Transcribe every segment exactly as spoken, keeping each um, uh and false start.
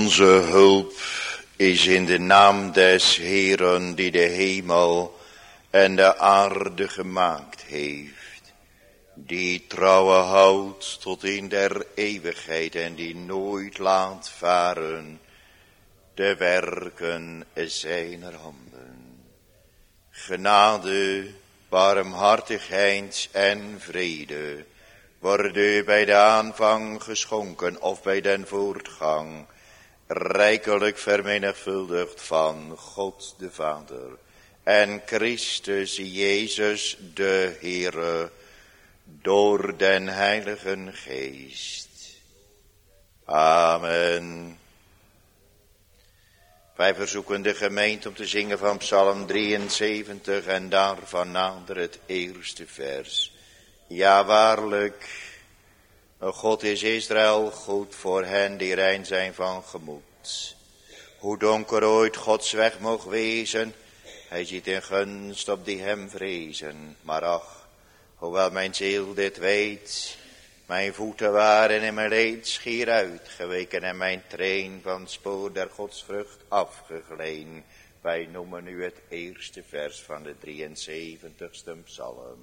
Onze hulp is in de naam des Heeren die de hemel en de aarde gemaakt heeft, die trouwe houdt tot in der eeuwigheid en die nooit laat varen de werken zijner handen. Genade, barmhartigheid en vrede worden bij de aanvang geschonken of bij den voortgang rijkelijk vermenigvuldigd van God de Vader en Christus Jezus de Heere door den Heiligen Geest. Amen. Wij verzoeken de gemeente om te zingen van Psalm drieënzeventig en daarvan nader het eerste vers. Ja, waarlijk, God is Israël goed voor hen die rein zijn van gemoed. Hoe donker ooit Gods weg mocht wezen, hij ziet in gunst op die hem vrezen. Maar ach, hoewel mijn ziel dit weet, mijn voeten waren in mijn leed schier uitgeweken en mijn train van het spoor der godsvrucht afgegleen. Wij noemen nu het eerste vers van de drieënzeventigste psalm.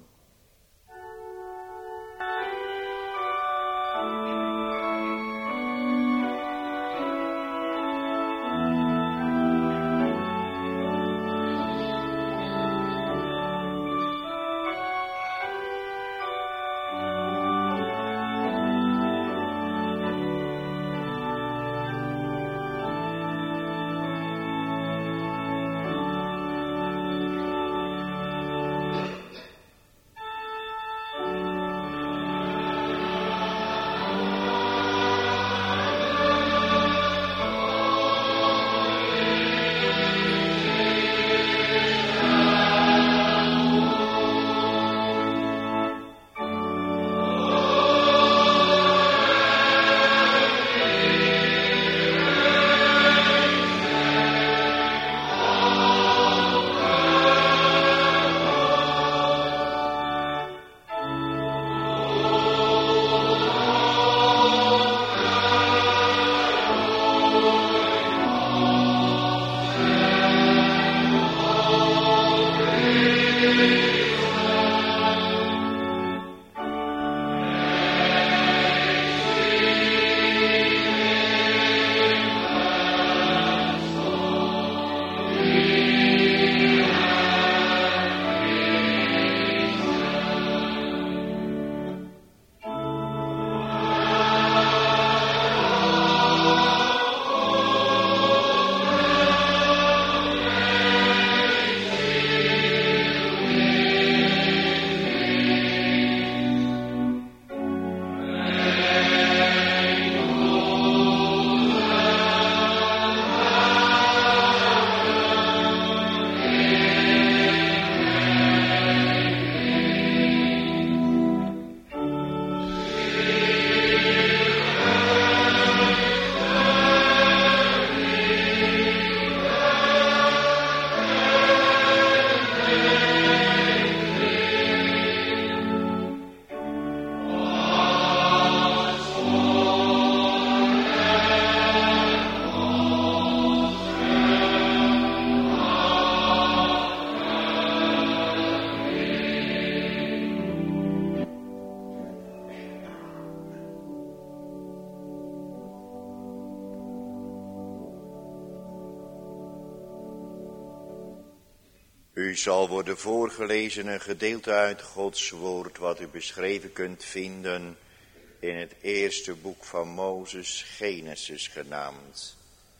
U zal worden voorgelezen een gedeelte uit Gods woord wat u beschreven kunt vinden in het eerste boek van Mozes, Genesis genaamd.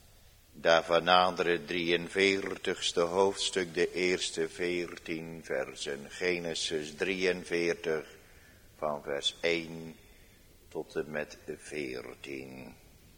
Daarvan nader het drieënveertigste hoofdstuk, de eerste veertien versen. Genesis drieënveertig van vers één tot en met veertien.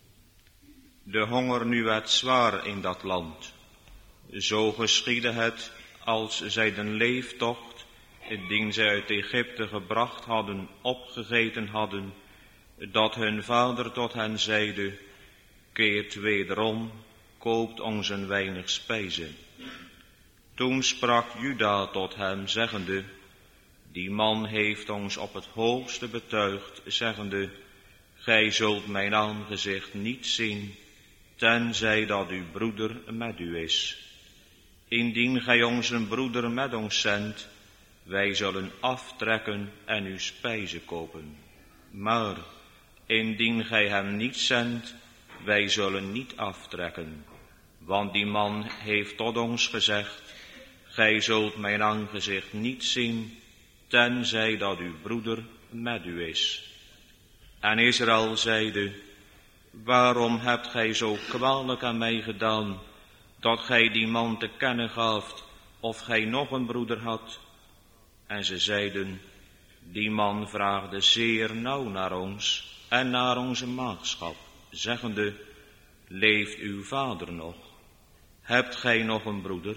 De honger nu werd zwaar in dat land. Zo geschiedde het als zij den leeftocht, dien zij uit Egypte gebracht hadden, opgegeten hadden, dat hun vader tot hen zeide, keert wederom, koopt ons een weinig spijze. Toen sprak Juda tot hem, zeggende, die man heeft ons op het hoogste betuigd, zeggende, gij zult mijn aangezicht niet zien, tenzij dat uw broeder met u is. Indien gij ons een broeder met ons zendt, wij zullen aftrekken en u spijzen kopen. Maar indien gij hem niet zendt, wij zullen niet aftrekken. Want die man heeft tot ons gezegd, gij zult mijn aangezicht niet zien, tenzij dat uw broeder met u is. En Israël zeide, waarom hebt gij zo kwalijk aan mij gedaan, dat gij die man te kennen gaaft, of gij nog een broeder had? En ze zeiden, die man vraagde zeer nauw naar ons en naar onze maagschap, zeggende, leeft uw vader nog? Hebt gij nog een broeder?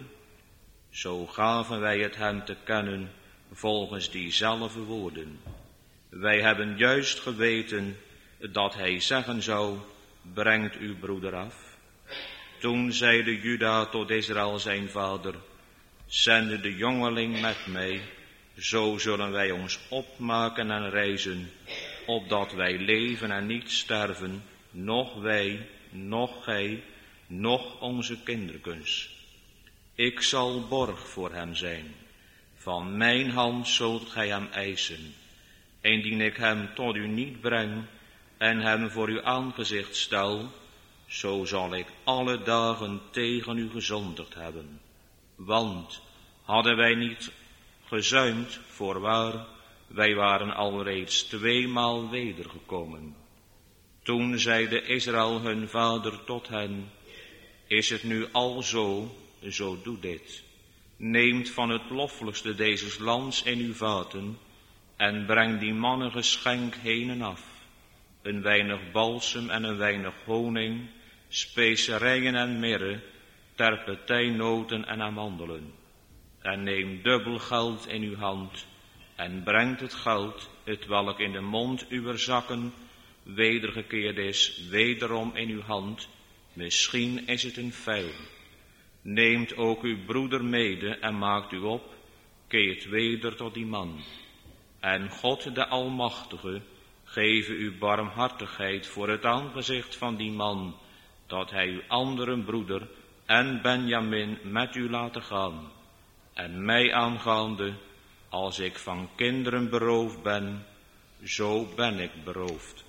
Zo gaven wij het hem te kennen volgens diezelfde woorden. Wij hebben juist geweten dat hij zeggen zou, brengt uw broeder af. Toen zeide Juda tot Israël zijn vader, zende de jongeling met mij, zo zullen wij ons opmaken en reizen, opdat wij leven en niet sterven, noch wij, noch gij, noch onze kinderkens. Ik zal borg voor hem zijn. Van mijn hand zult gij hem eisen. Indien ik hem tot u niet breng en hem voor uw aangezicht stel, zo zal ik alle dagen tegen u gezondigd hebben. Want hadden wij niet gezuimd, voorwaar, wij waren alreeds tweemaal wedergekomen. Toen zeide Israël hun vader tot hen, is het nu al zo, zo doe dit. Neemt van het loffelijkste dezes lands in uw vaten en breng die mannen geschenk heen en af. Een weinig balsem en een weinig honing, specerijen en mirre, terpentijnnoten en amandelen. En neem dubbel geld in uw hand en brengt het geld, het welk in de mond uwer zakken wedergekeerd is, wederom in uw hand. Misschien is het een vijl. Neemt ook uw broeder mede en maakt u op, keert weder tot die man. En God de Almachtige geven u barmhartigheid voor het aangezicht van die man, dat hij uw andere broeder en Benjamin met u laten gaan. En mij aangaande, als ik van kinderen beroofd ben, zo ben ik beroofd.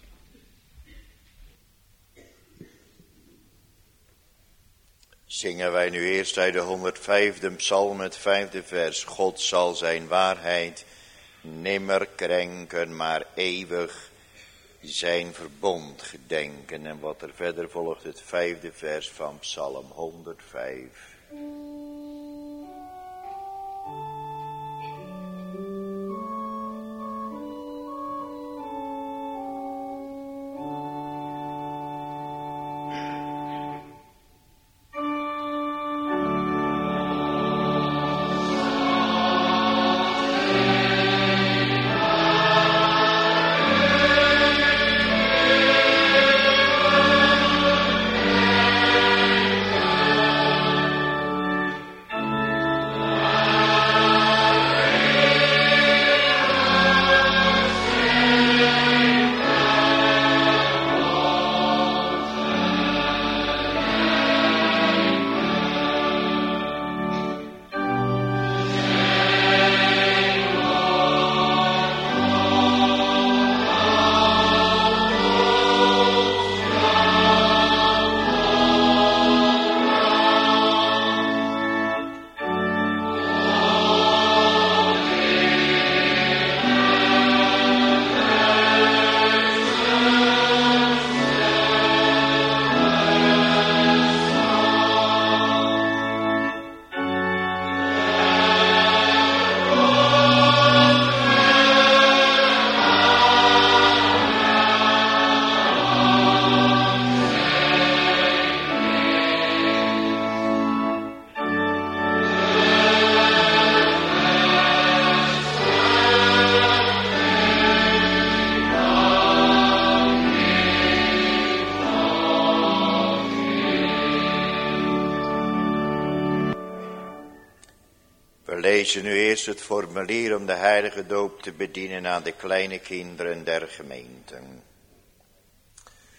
Zingen wij nu eerst uit de honderdvijfde psalm, het vijfde vers. God zal zijn waarheid nimmer krenken, maar eeuwig zijn verbond gedenken. En wat er verder volgt, het vijfde vers van psalm honderdvijf. Lezen nu eerst het formulier om de heilige doop te bedienen aan de kleine kinderen der gemeente.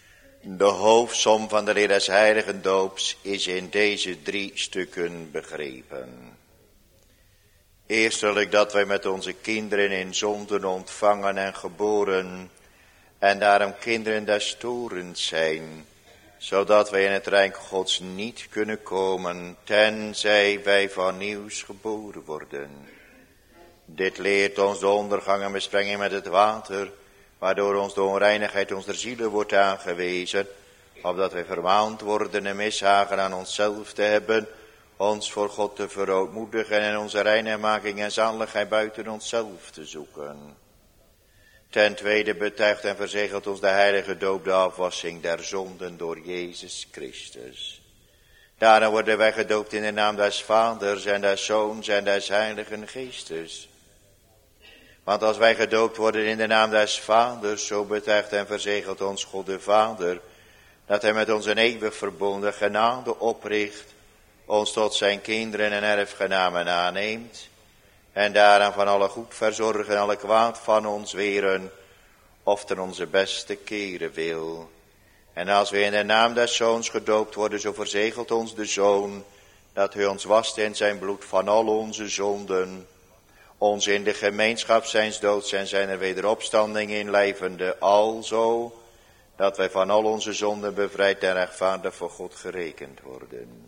De hoofdsom van de leer des heiligdoops is in deze drie stukken begrepen. Eerstelijk dat wij met onze kinderen in zonden ontvangen en geboren en daarom kinderen des torens zijn, zodat wij in het rijk Gods niet kunnen komen, tenzij wij van nieuws geboren worden. Dit leert ons de ondergang en besprenging met het water, waardoor ons de onreinigheid onze zielen wordt aangewezen, opdat wij vermaand worden en mishagen aan onszelf te hebben, ons voor God te verootmoedigen en onze reiniging en zaligheid buiten onszelf te zoeken. Ten tweede betuigt en verzegelt ons de heilige doop de afwassing der zonden door Jezus Christus. Daarna worden wij gedoopt in de naam des Vaders en des Zoons en des Heiligen Geestes. Want als wij gedoopt worden in de naam des Vaders, zo betuigt en verzegelt ons God de Vader, dat hij met ons een eeuwig verbonden genade opricht, ons tot zijn kinderen en erfgenamen aanneemt, en daaraan van alle goed verzorgen, alle kwaad van ons weren, of ten onze beste keren wil. En als we in de naam des Zoons gedoopt worden, zo verzegelt ons de Zoon, dat hij ons wast in zijn bloed van al onze zonden, ons in de gemeenschap zijns doods en zijn wederopstanding inlijvende, alzo, dat wij van al onze zonden bevrijd en rechtvaardig voor God gerekend worden.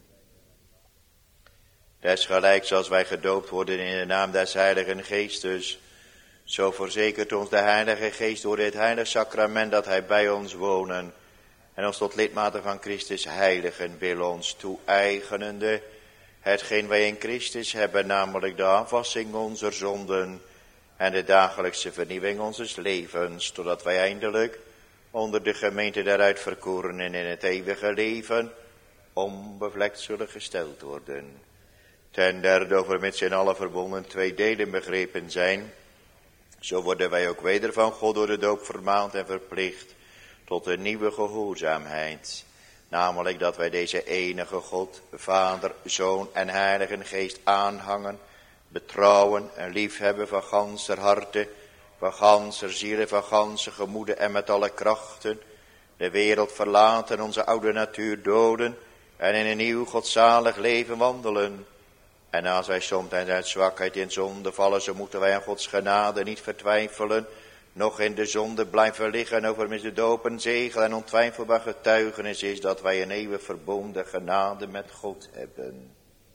Desgelijks als wij gedoopt worden in de naam des Heiligen Geestes, zo verzekert ons de Heilige Geest door dit heilig sacrament dat hij bij ons wonen en ons tot lidmaten van Christus heiligen wil, ons toe-eigenende hetgeen wij in Christus hebben, namelijk de afwassing onze zonden en de dagelijkse vernieuwing onzes levens, totdat wij eindelijk onder de gemeente der uitverkorenen in het eeuwige leven onbevlekt zullen gesteld worden. Ten derde, overmits in alle verbonden twee delen begrepen zijn, zo worden wij ook weder van God door de doop vermaand en verplicht tot een nieuwe gehoorzaamheid. Namelijk dat wij deze enige God, Vader, Zoon en Heilige Geest aanhangen, betrouwen en liefhebben van ganser harte, van ganser ziel, van ganse gemoede en met alle krachten, de wereld verlaten, onze oude natuur doden en in een nieuw godzalig leven wandelen. En als wij soms uit zwakheid in zonde vallen, zo moeten wij aan Gods genade niet vertwijfelen, nog in de zonde blijven liggen, over de doop en zegel en ontwijfelbaar getuigenis is dat wij een eeuwig verbonden genade met God hebben.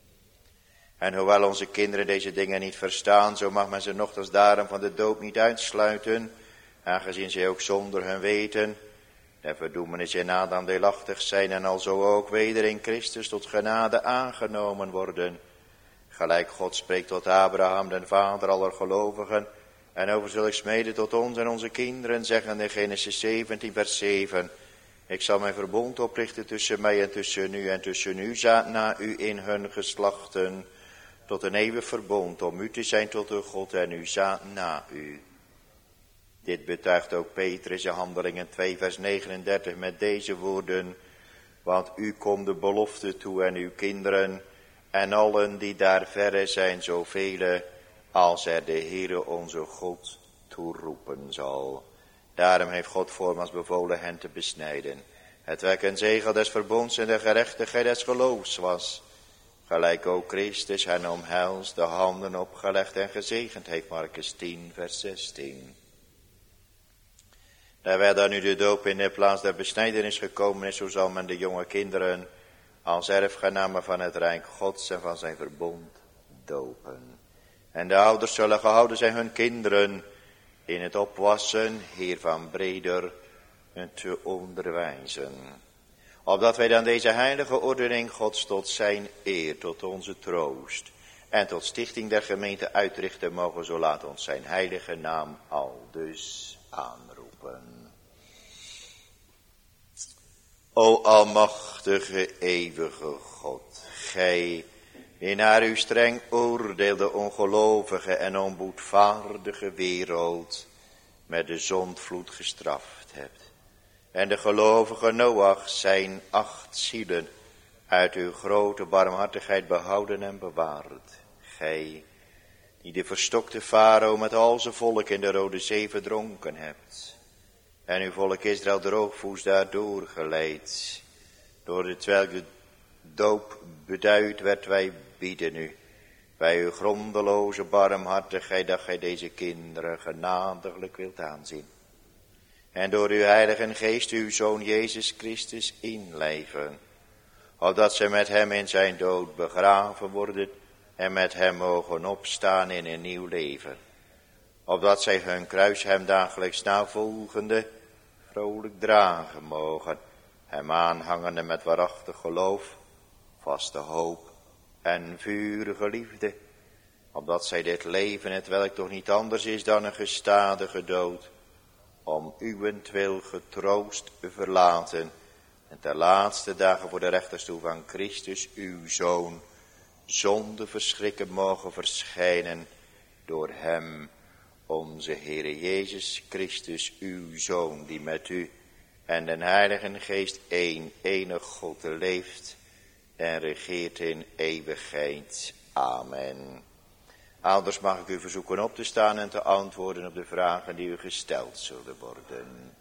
En hoewel onze kinderen deze dingen niet verstaan, zo mag men ze nochtans daarom van de doop niet uitsluiten, aangezien zij ook zonder hun weten de verdoemenis in Adam deelachtig zijn en alzo ook weder in Christus tot genade aangenomen worden. Gelijk God spreekt tot Abraham, den vader aller gelovigen, en over zulks smeden tot ons en onze kinderen, zeggen in Genesis zeventien vers zeven. Ik zal mijn verbond oprichten tussen mij en tussen u en tussen u zaad na u in hun geslachten, tot een eeuwig verbond, om u te zijn tot uw God en uw zaad na u. Dit betuigt ook Petrus in Handelingen twee vers negenendertig met deze woorden, want u komt de belofte toe en uw kinderen en allen die daar verre zijn, zoveel als er de Heere onze God toeroepen zal. Daarom heeft God voormaals bevolen hen te besnijden, hetwelk een zegel des verbonds en de gerechtigheid des geloofs was, gelijk ook Christus hen omhelst, de handen opgelegd en gezegend heeft, Markus tien vers zestien. Terwijl dan nu de doop in de plaats der besnijdenis gekomen is, zo zal men de jonge kinderen als erfgenamen van het rijk Gods en van zijn verbond dopen. En de ouders zullen gehouden zijn hun kinderen in het opwassen hiervan breder te onderwijzen. Opdat wij dan deze heilige ordening Gods tot zijn eer, tot onze troost en tot stichting der gemeente uitrichten mogen, zo laat ons zijn heilige naam aldus aanroepen. O almachtige eeuwige God, gij die naar uw streng oordeel de ongelovige en onboedvaardige wereld met de zondvloed gestraft hebt, en de gelovige Noach zijn acht zielen uit uw grote barmhartigheid behouden en bewaard. Gij die de verstokte farao met al zijn volk in de Rode Zee verdronken hebt, En uw volk Israël droogvoets daardoor geleid. Door het welk de doop beduid werd, wij bieden u. Bij uw grondeloze barmhartigheid dat gij deze kinderen genadiglijk wilt aanzien. En door uw heilige geest uw Zoon Jezus Christus inlijven. Opdat zij met hem in zijn dood begraven worden en met hem mogen opstaan in een nieuw leven. Opdat zij hun kruis hem dagelijks navolgende vrolijk dragen mogen. Hem aanhangende met waarachtig geloof, vaste hoop en vurige liefde. Opdat zij dit leven, het welk toch niet anders is dan een gestadige dood, om uwentwil getroost verlaten en ter laatste dagen voor de rechterstoel van Christus, uw Zoon, zonder verschrikken mogen verschijnen door hem, onze Heere Jezus Christus, uw Zoon, die met u en den Heilige Geest één, enig God leeft en regeert in eeuwigheid. Amen. Ouders, mag ik u verzoeken op te staan en te antwoorden op de vragen die u gesteld zullen worden.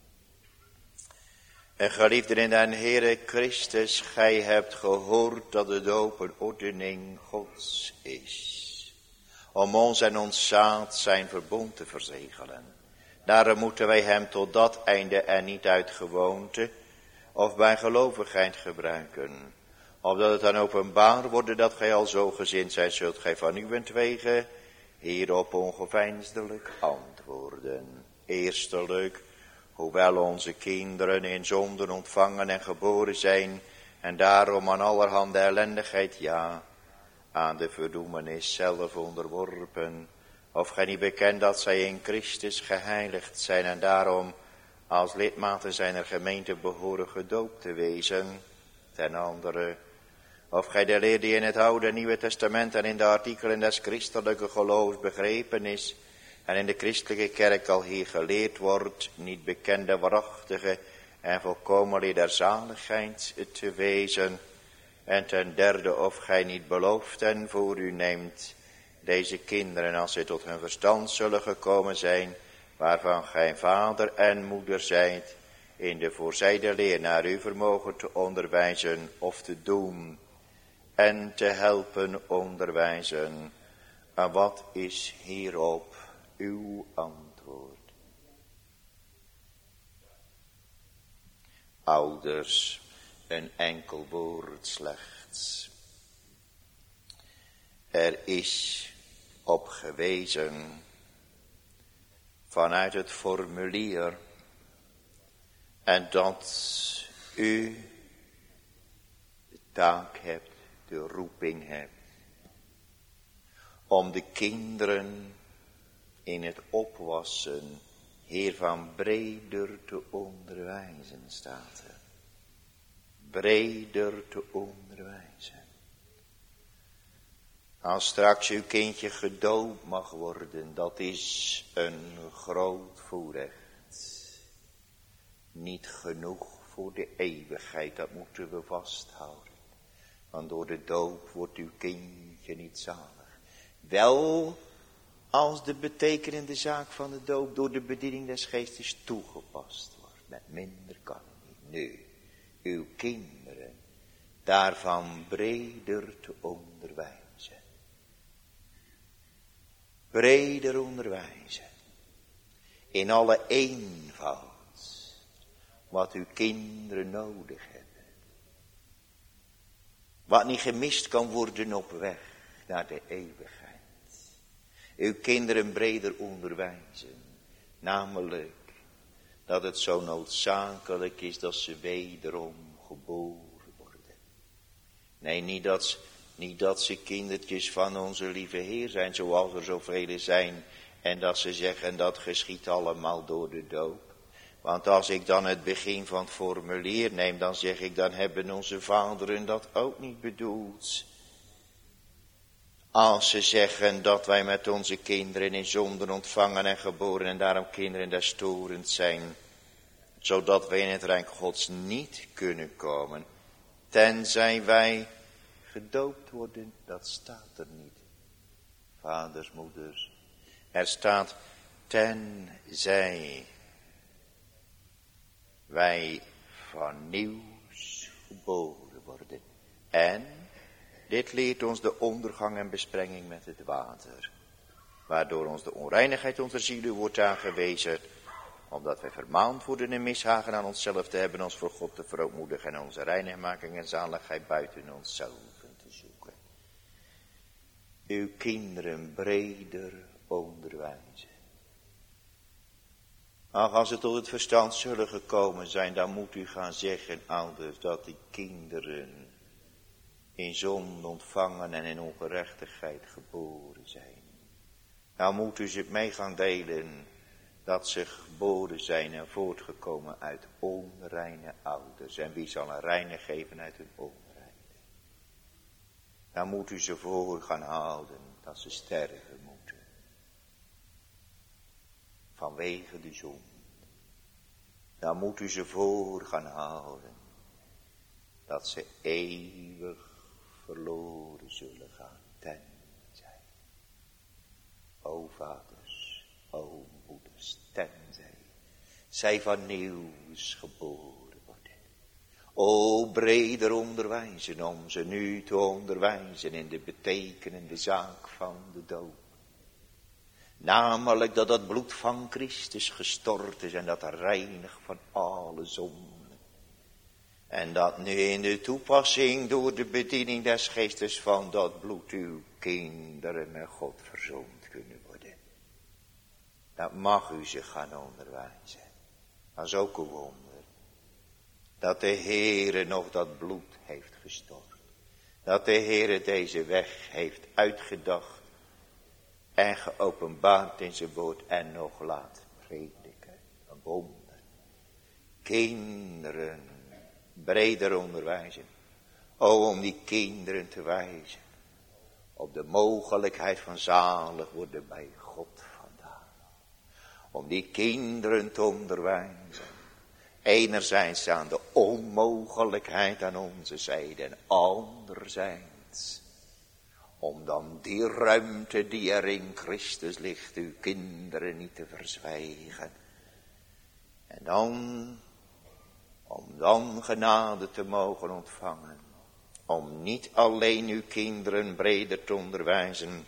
En geliefden in den Heere Christus, gij hebt gehoord dat de doop een ordening Gods is. Om ons en ons zaad zijn verbond te verzegelen. Daarom moeten wij hem tot dat einde en niet uit gewoonte of bij gelovigheid gebruiken. Opdat het dan openbaar wordt dat gij al zo gezind zijt, zult gij van uwentwege hierop ongeveinsdelijk antwoorden. Eerstelijk, hoewel onze kinderen in zonden ontvangen en geboren zijn en daarom aan allerhande ellendigheid, ja, aan de verdoemenis zelf onderworpen, of gij niet bekend dat zij in Christus geheiligd zijn en daarom als lidmaten zijner gemeente behoren gedoopt te wezen. Ten andere, of gij de leer die in het Oude en Nieuwe Testament en in de artikelen des christelijke geloofs begrepen is en in de christelijke kerk al hier geleerd wordt, niet bekende waarachtige en volkomen leer der zaligheid te wezen. En ten derde, of gij niet belooft en voor u neemt deze kinderen, als zij tot hun verstand zullen gekomen zijn, waarvan gij vader en moeder zijt, in de voorzijde leer naar uw vermogen te onderwijzen of te doen en te helpen onderwijzen. En wat is hierop uw antwoord? Ouders, een enkel woord slechts. Er is op gewezen vanuit het formulier en dat u de taak hebt, de roeping hebt, om de kinderen in het opwassen hiervan breder te onderwijzen, staat er. Breder te onderwijzen. Als straks uw kindje gedoopt mag worden, dat is een groot voorrecht. Niet genoeg voor de eeuwigheid, dat moeten we vasthouden. Want door de doop wordt uw kindje niet zalig. Wel als de betekenende zaak van de doop door de bediening des geestes toegepast wordt. Met minder kan het niet. Nu, uw kinderen daarvan breder te onderwijzen. Breder onderwijzen. In alle eenvoud. Wat uw kinderen nodig hebben. Wat niet gemist kan worden op weg naar de eeuwigheid. Uw kinderen breder onderwijzen. Namelijk dat het zo noodzakelijk is dat ze wederom geboren worden. Nee, niet dat, niet dat ze kindertjes van onze lieve Heer zijn, zoals er zoveel zijn. En dat ze zeggen dat geschiet allemaal door de doop. Want als ik dan het begin van het formulier neem, dan zeg ik, dan hebben onze vaderen dat ook niet bedoeld. Als ze zeggen dat wij met onze kinderen in zonden ontvangen en geboren en daarom kinderen des torens zijn, zodat wij in het rijk Gods niet kunnen komen, tenzij wij gedoopt worden, dat staat er niet. Vaders, moeders, er staat tenzij wij van nieuws geboren worden. En dit leert ons de ondergang en besprenging met het water, waardoor ons de onreinigheid onze zielen wordt aangewezen, omdat wij vermaand worden en mishagen aan onszelf te hebben, ons voor God te verootmoedigen en onze reinigmaking en zaligheid buiten onszelf te zoeken. Uw kinderen breder onderwijzen. Ach, als ze tot het verstand zullen gekomen zijn, dan moet u gaan zeggen, ouders, dat die kinderen in zonde ontvangen en in ongerechtigheid geboren zijn. Nou moet u ze mee gaan delen dat ze geboren zijn en voortgekomen uit onreine ouders. En wie zal een reine geven uit hun onreine? Dan moet u ze voor gaan houden dat ze sterven moeten. Vanwege de zonde. Dan moet u ze voor gaan houden dat ze eeuwig verloren zullen gaan tenzij. O vaders, o moeders, tenzij zij van nieuws geboren worden. O breder onderwijzen om ze nu te onderwijzen in de betekenende zaak van de doop. Namelijk dat het bloed van Christus gestort is en dat er reinigt van alle zonden. En dat nu in de toepassing door de bediening des geestes van dat bloed uw kinderen met God verzoend kunnen worden. Dat mag u zich gaan onderwijzen. Dat is ook een wonder. Dat de Heere nog dat bloed heeft gestort. Dat de Heere deze weg heeft uitgedacht. En geopenbaard in zijn woord en nog laat prediken. Een wonder. Kinderen breder onderwijzen. O, om die kinderen te wijzen. Op de mogelijkheid van zalig worden bij God vandaan. Om die kinderen te onderwijzen. Enerzijds aan de onmogelijkheid aan onze zijde. En anderzijds om dan die ruimte die er in Christus ligt, uw kinderen niet te verzwijgen. En dan, om dan genade te mogen ontvangen. Om niet alleen uw kinderen breder te onderwijzen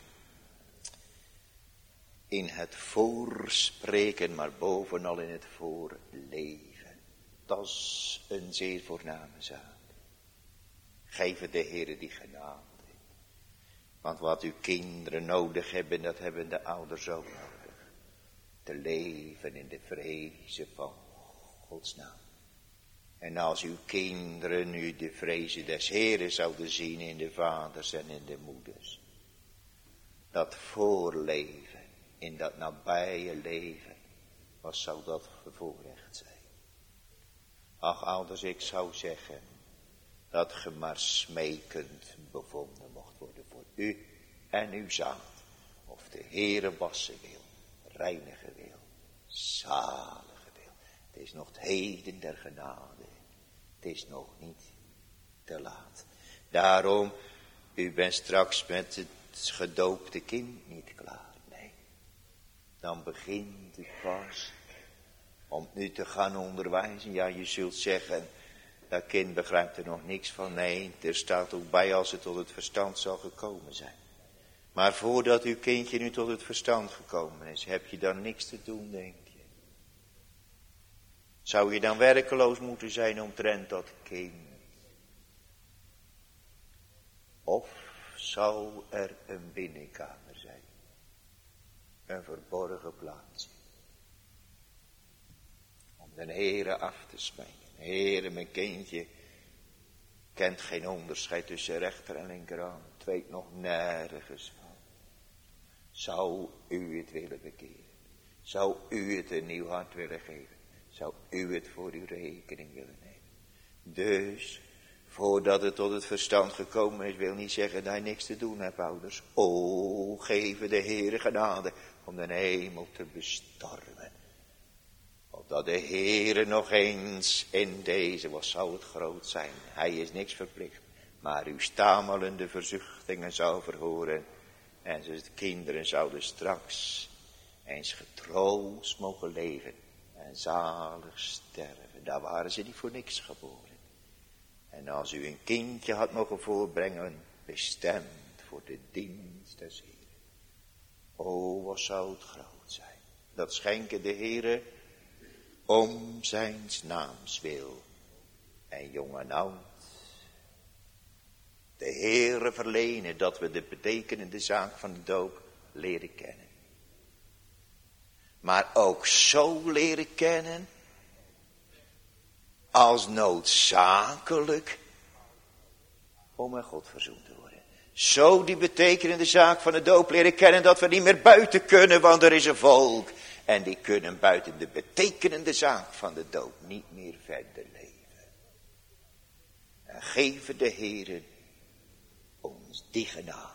in het voorspreken, maar bovenal in het voorleven. Dat is een zeer voorname zaak. Geef de Heere die genade. Want wat uw kinderen nodig hebben, dat hebben de ouders ook nodig. Te leven in de vrezen van Gods naam. En als uw kinderen nu de vrezen des Heeren zouden zien in de vaders en in de moeders. Dat voorleven, in dat nabije leven, wat zou dat voorrecht zijn? Ach, ouders, ik zou zeggen dat ge maar smekend bevonden mocht worden voor u en uw zaad. Of de Heere wassen wil, reinigen wil, zaligen wil. Het is nog het heden der genade. Het is nog niet te laat. Daarom, u bent straks met het gedoopte kind niet klaar. Nee, dan begint het pas om nu te gaan onderwijzen. Ja, je zult zeggen, dat kind begrijpt er nog niks van. Nee, er staat ook bij als het tot het verstand zal gekomen zijn. Maar voordat uw kindje nu tot het verstand gekomen is, heb je dan niks te doen, denk je? Zou je dan werkeloos moeten zijn omtrent dat kind? Of zou er een binnenkamer zijn? Een verborgen plaats. Om de Heere af te smijten. Heere, mijn kindje kent geen onderscheid tussen rechter en linkerhand. Het weet nog nergens van. Zou u het willen bekeren? Zou u het een nieuw hart willen geven? Zou u het voor uw rekening willen nemen? Dus, voordat het tot het verstand gekomen is, wil niet zeggen dat hij niks te doen hebt, ouders. O, geef de Heere genade om de hemel te bestormen. Opdat de Heere nog eens in deze, wat zou het groot zijn. Hij is niks verplicht, maar uw stamelende verzuchtingen zou verhoren. En de kinderen zouden straks eens getroost mogen leven. En en zalig sterven. Daar waren ze niet voor niks geboren. En als u een kindje had mogen voorbrengen, bestemd voor de dienst des Heeren. O, wat zou het groot zijn. Dat schenken de Heere om zijns naams wil. En jong en oud. De Heere verlenen dat we de betekenende zaak van de doop leren kennen. Maar ook zo leren kennen als noodzakelijk om met God verzoend te worden. Zo die betekenende zaak van de doop leren kennen dat we niet meer buiten kunnen, want er is een volk. En die kunnen buiten de betekenende zaak van de doop niet meer verder leven. En geven de Heere ons die genade.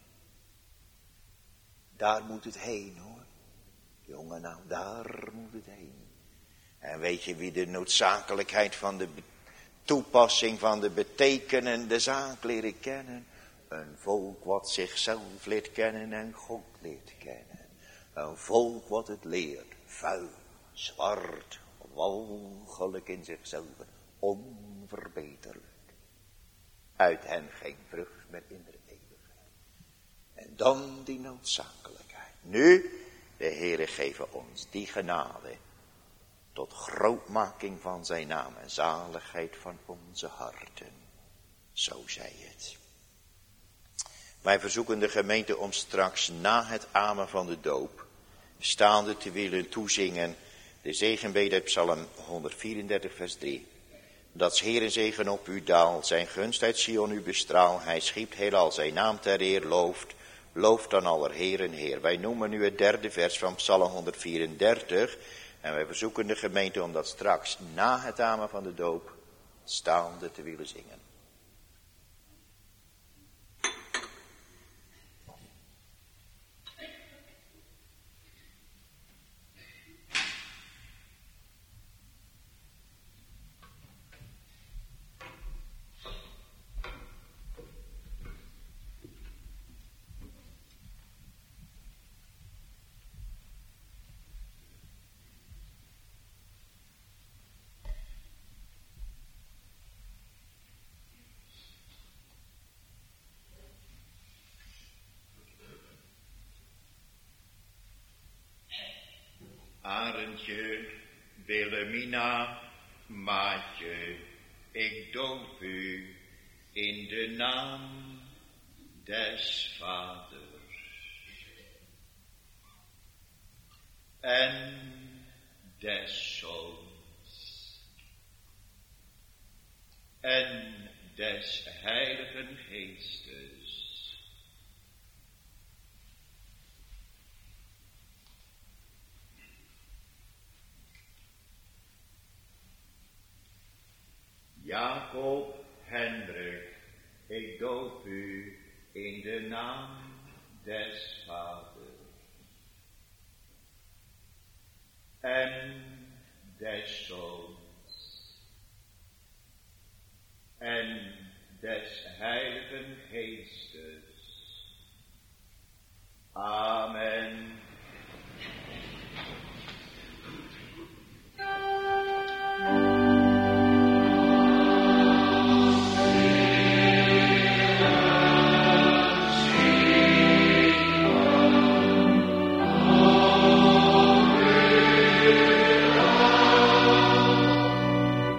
Daar moet het heen hoor. Jongen, nou daar moet het heen. En weet je wie de noodzakelijkheid van de toepassing van de betekenende zaak leren kennen? Een volk wat zichzelf leert kennen en God leert kennen. Een volk wat het leert, vuil, zwart, walgelijk in zichzelf, onverbeterlijk. Uit hen geen vrucht meer in de eeuwigheid. En dan die noodzakelijkheid. Nu, de Heere geven ons die genade tot grootmaking van zijn naam en zaligheid van onze harten. Zo zei het. Wij verzoeken de gemeente om straks na het amen van de doop staande te willen toezingen de zegenbede uit Psalm honderdvierendertig vers drie. Dat 's Heeren zegen op u daalt, zijn gunst uit Sion u bestraal, hij schiep heelal zijn naam ter eer looft, looft dan aller Heeren Heer. Wij noemen nu het derde vers van Psalm honderdvierendertig en wij verzoeken de gemeente om dat straks na het amen van de doop staande te willen zingen. Arendtje, Wilhelmina, Maatje, ik doop u in de naam des Vaders en des Zoons en des Heiligen Geestes. Jacob Hendrik, ik doop u in de naam des Vaders en des Zoons en des Heiligen Geestes. Amen.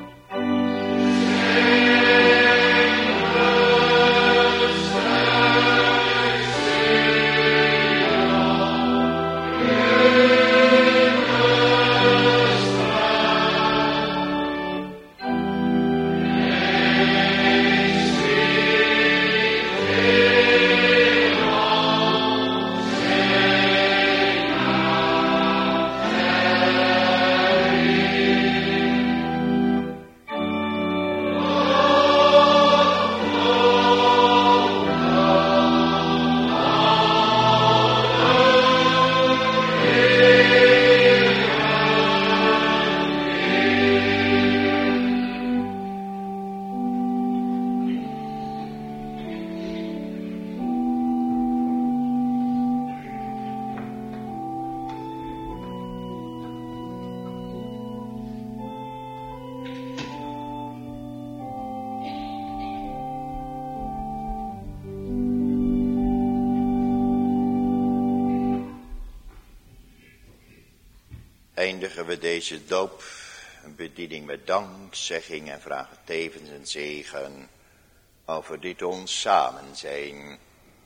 Amen. eindigen we deze doopbediening met dankzegging en vragen tevens een zegen over dit ons samen zijn.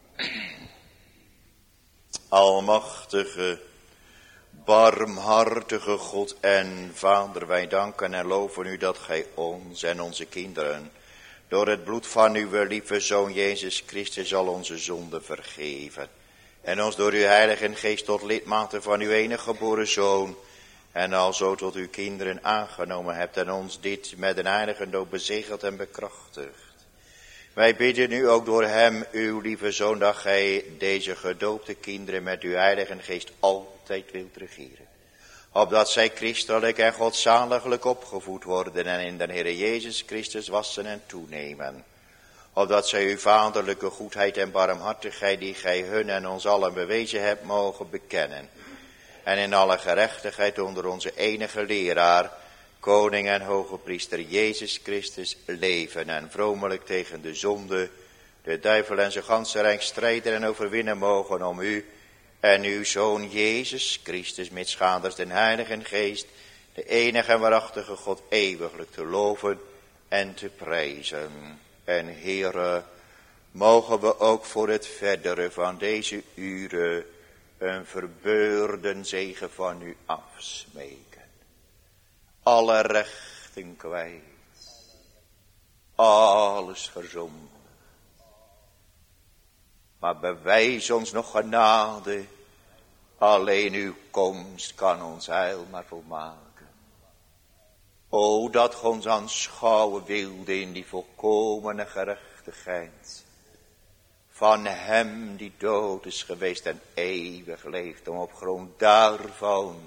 Almachtige, barmhartige God en Vader, wij danken en loven u dat gij ons en onze kinderen door het bloed van uw lieve Zoon Jezus Christus al onze zonden vergeven. En ons door uw Heilige Geest tot lidmaten van uw enige geboren Zoon en alzo tot uw kinderen aangenomen hebt en ons dit met een heilige doop bezegeld en bekrachtigd. Wij bidden u ook door hem, uw lieve Zoon, dat gij deze gedoopte kinderen met uw Heilige Geest altijd wilt regeren. Opdat zij christelijk en godzaliglijk opgevoed worden en in de Heere Jezus Christus wassen en toenemen. Opdat zij uw vaderlijke goedheid en barmhartigheid die gij hun en ons allen bewezen hebt mogen bekennen. En in alle gerechtigheid onder onze enige leraar, koning en hoge priester Jezus Christus leven en vromelijk tegen de zonde, de duivel en zijn ganse rijk strijden en overwinnen mogen om u en uw Zoon Jezus Christus met schaders den Heilige Geest, de enige en waarachtige God eeuwiglijk te loven en te prijzen. En Heere, mogen we ook voor het verdere van deze uren een verbeurden zegen van u afsmeken. Alle rechten kwijt, alles verzonden. Maar bewijs ons nog genade, alleen uw komst kan ons heil maar volmaken. O, dat ge ons aanschouwen wilde in die volkomene gerechtigheid van hem die dood is geweest en eeuwig leeft, om op grond daarvan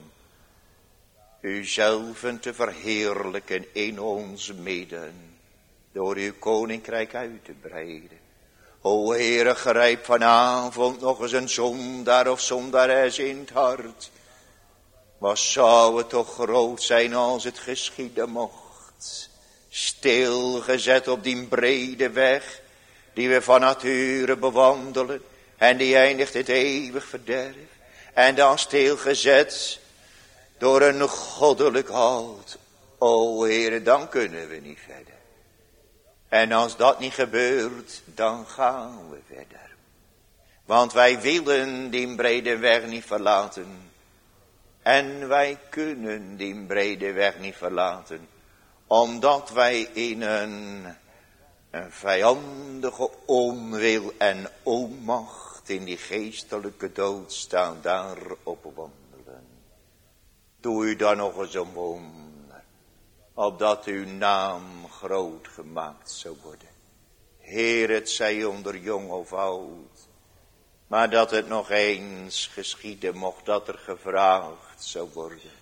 uzelven te verheerlijken in ons midden, door uw koninkrijk uit te breiden. O Heere, grijp vanavond nog eens een zondaar of zondares in het hart. Wat zou het toch groot zijn als het geschieden mocht. Stilgezet op die brede weg die we van nature bewandelen en die eindigt het eeuwig verderf. En dan stilgezet door een goddelijk halt. O Heere, dan kunnen we niet verder. En als dat niet gebeurt, dan gaan we verder. Want wij willen die brede weg niet verlaten. En wij kunnen die brede weg niet verlaten. Omdat wij in een, een vijandige onwil en onmacht in die geestelijke dood staan, daarop wandelen. Doe u dan nog eens een wonder, opdat uw naam groot gemaakt zou worden. Heer, het zij onder jong of oud, maar dat het nog eens geschieden mocht, dat er gevraagd zou worden.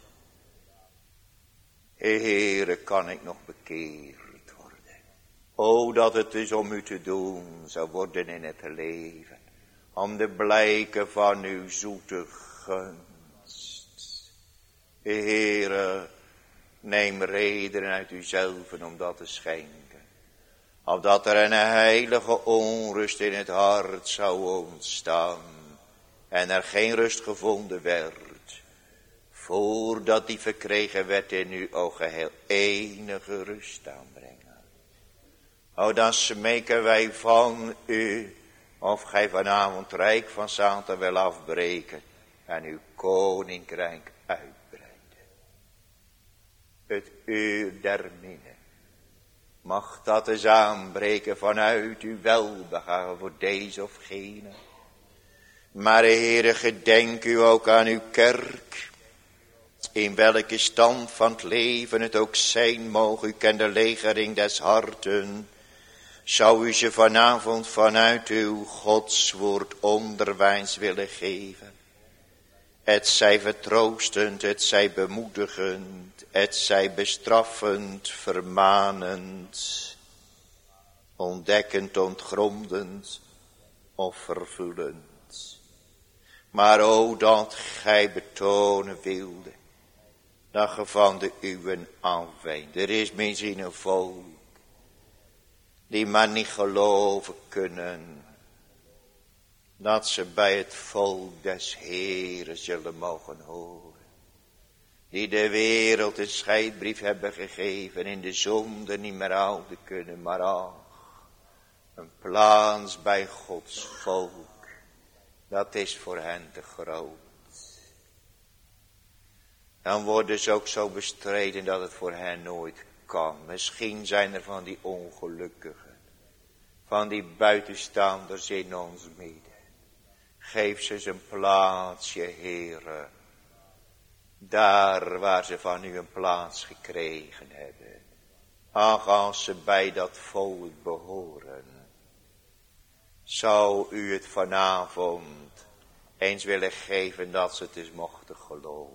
Heere, kan ik nog bekeerd worden? O, dat het dus om u te doen zou worden in het leven, om de blijken van uw zoete gunst. Heere, neem redenen uit uzelven om dat te schenken. Opdat er een heilige onrust in het hart zou ontstaan. En er geen rust gevonden werd. Voordat die verkregen werd in u, o geheel enige rust aanbrengen. O, dan smeken wij van u, of gij vanavond rijk van Satan wil afbreken en uw koninkrijk uitbreiden. Het uur der minne, mag dat eens aanbreken vanuit uw welbehagen voor deze of gene. Maar Heere, gedenk u ook aan uw kerk, in welke stand van het leven het ook zijn mogen. U kent de legering des harten. Zou u ze vanavond vanuit uw godswoord onderwijs willen geven. Het zij vertroostend, het zij bemoedigend, het zij bestraffend, vermanend, ontdekkend, ontgrondend of vervullend. Maar o, dat gij betonen wilde, dat ge van de uwen afwijnt. Er is misschien een volk die maar niet geloven kunnen dat ze bij het volk des Heeren zullen mogen horen. die de wereld een scheidbrief hebben gegeven, in de zonde niet meer houden kunnen, maar ach, een plaats bij Gods volk, dat is voor hen te groot. Dan worden ze ook zo bestreden dat het voor hen nooit kan. Misschien zijn er van die ongelukkigen, van die buitenstaanders in ons midden. Geef ze eens een plaatsje, Heere, daar waar ze van u een plaats gekregen hebben. Ach, als ze bij dat volk behoren, zou u het vanavond eens willen geven dat ze het eens mochten geloven.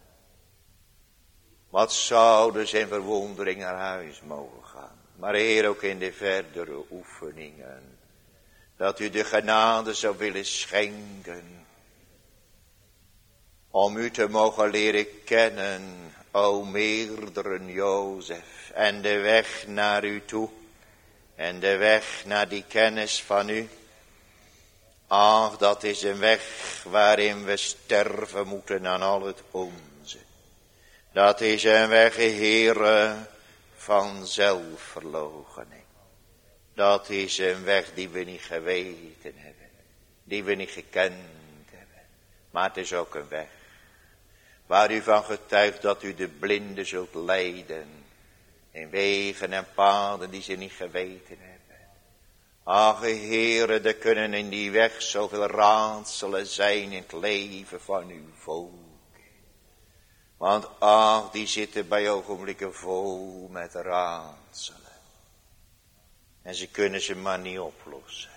Wat zouden ze in verwondering naar huis mogen gaan. Maar Heer, ook in de verdere oefeningen, dat u de genade zou willen schenken, om u te mogen leren kennen, o meerdere Jozef, en de weg naar u toe, en de weg naar die kennis van u. Ach, dat is een weg waarin we sterven moeten aan al het onze. Dat is een weg, Heere, van zelfverloochening. Dat is een weg die we niet geweten hebben, die we niet gekend hebben. Maar het is ook een weg waar u van getuigt dat u de blinden zult leiden in wegen en paden die ze niet geweten hebben. Ach, Heere, er kunnen in die weg zoveel raadselen zijn in het leven van uw volk. Want ach, die zitten bij ogenblikken vol met raadselen. En ze kunnen ze maar niet oplossen.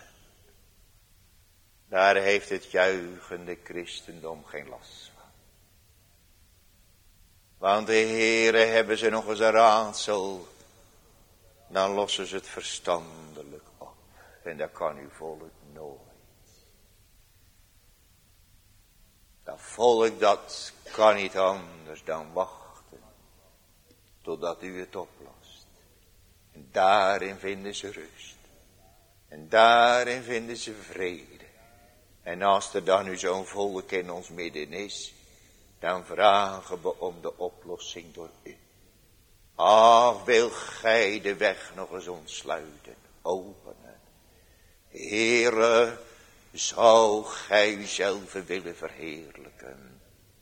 Daar heeft het juichende christendom geen last van. Want de Heere hebben ze nog eens een raadsel, dan lossen ze het verstandelijk op. En dat kan uw volk nooit. Dat volk dat kan niet anders dan wachten totdat u het oplost. En daarin vinden ze rust. En daarin vinden ze vrede. En als er dan nu zo'n volk in ons midden is, dan vragen we om de oplossing door u. Ach, wil gij de weg nog eens ontsluiten, openen. Heere, zou gij uzelf willen verheerlijken.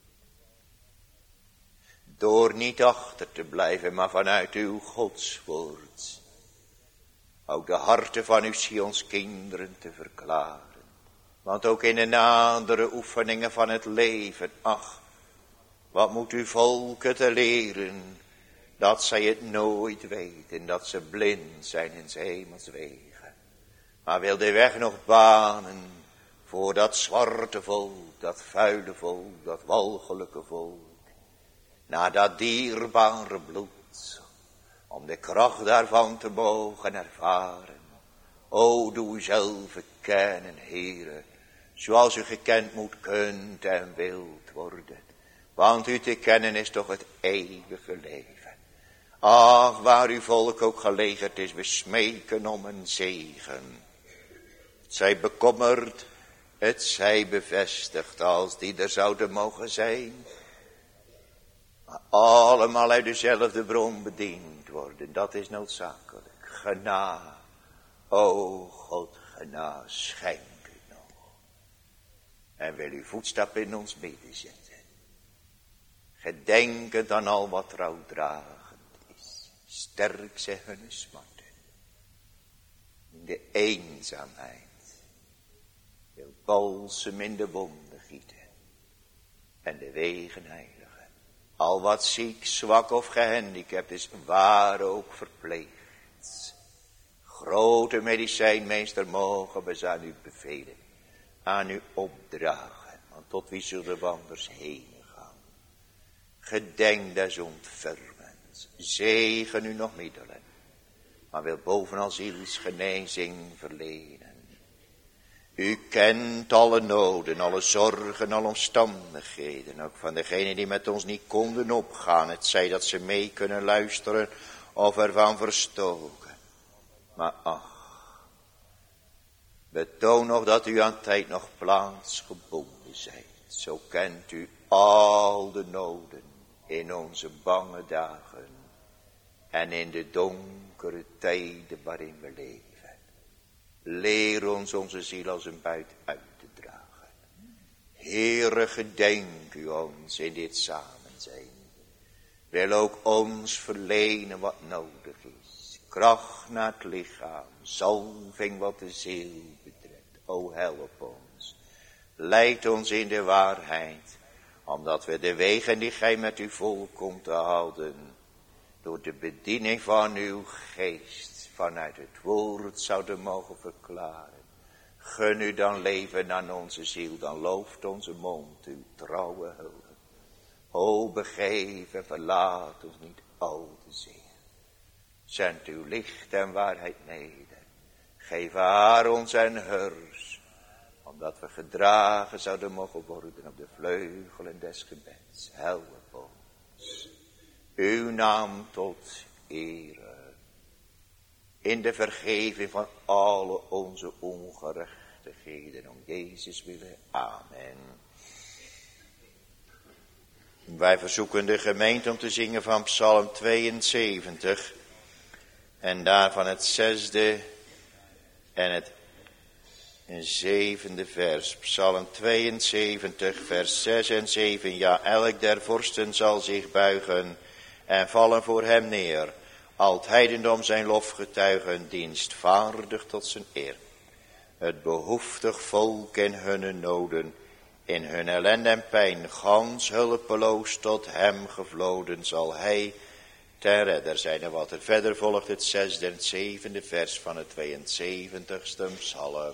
Door niet achter te blijven, maar vanuit uw godswoord ook de harten van uw Sions kinderen te verklaren. Want ook in de nadere oefeningen van het leven, ach, wat moet uw volk te leren, dat zij het nooit weten, dat ze blind zijn in 's hemels wegen. Maar wil de weg nog banen voor dat zwarte volk, dat vuile volk, dat walgelijke volk, naar dat dierbare bloed, om de kracht daarvan te mogen ervaren. O, doe uzelf kennen, Heere, zoals u gekend moet, kunt en wilt worden. Want u te kennen is toch het eeuwige leven. Ach, waar uw volk ook gelegerd is, we smeken om een zegen. Het zij bekommerd, het zij bevestigd, als die er zouden mogen zijn. Maar allemaal uit dezelfde bron bediend worden, dat is noodzakelijk. Genade, o God, genade, schenk u nog. En wil uw voetstap in ons midden zetten. Gedenkend aan al wat rouwdragend is. Sterk zijn hun smarten. In de eenzaamheid. Wil balsem in de wonden gieten. En de wegen heiligen. Al wat ziek, zwak of gehandicapt is, waar ook verpleegd. Grote medicijnmeester, mogen we aan u bevelen. Aan u opdragen. Want tot wie zullen we anders heen gaan? Gedenk des ontfermens. Zegen u nog middelen. Maar wil bovenal zielsgenezing verlenen. U kent alle noden, alle zorgen, alle omstandigheden. Ook van degenen die met ons niet konden opgaan. Het zij dat ze mee kunnen luisteren of ervan verstoken. Maar ach, betoon nog dat u aan tijd nog plaatsgebonden zijt. Zo kent u al de noden in onze bange dagen en in de donkere tijden waarin we leven. Leer ons onze ziel als een buit uit te dragen. Heere, gedenk u ons in dit samenzijn. Wil ook ons verlenen wat nodig is. Kracht naar het lichaam, zalving wat de ziel betreft. O help ons. Leid ons in de waarheid, omdat we de wegen die gij met uw volk komt te houden, door de bediening van uw geest vanuit het woord zouden mogen verklaren. Gun u dan leven aan onze ziel, dan looft onze mond uw trouwe hulp. O begeef en verlaat ons niet al te zeer. Zend uw licht en waarheid neder. Geef haar ons en hers, omdat we gedragen zouden mogen worden op de vleugelen des gebeds. Help ons. Uw naam tot ere. In de vergeving van alle onze ongerechtigheden. Om Jezus willen. Amen. Wij verzoeken de gemeente om te zingen van Psalm tweeënzeventig. En daarvan het zesde en het zevende vers. Psalm tweeënzeventig vers zes en zeven. Ja, elk der vorsten zal zich buigen en vallen voor hem neer. Al het heidendom zijn lof getuigen, dienstvaardig tot zijn eer. Het behoeftig volk in hunne noden, in hun ellende en pijn, gans hulpeloos tot hem gevloden, zal hij ten redder zijn. En wat er verder volgt, het zesde en het zevende vers van het tweeënzeventigste psalm.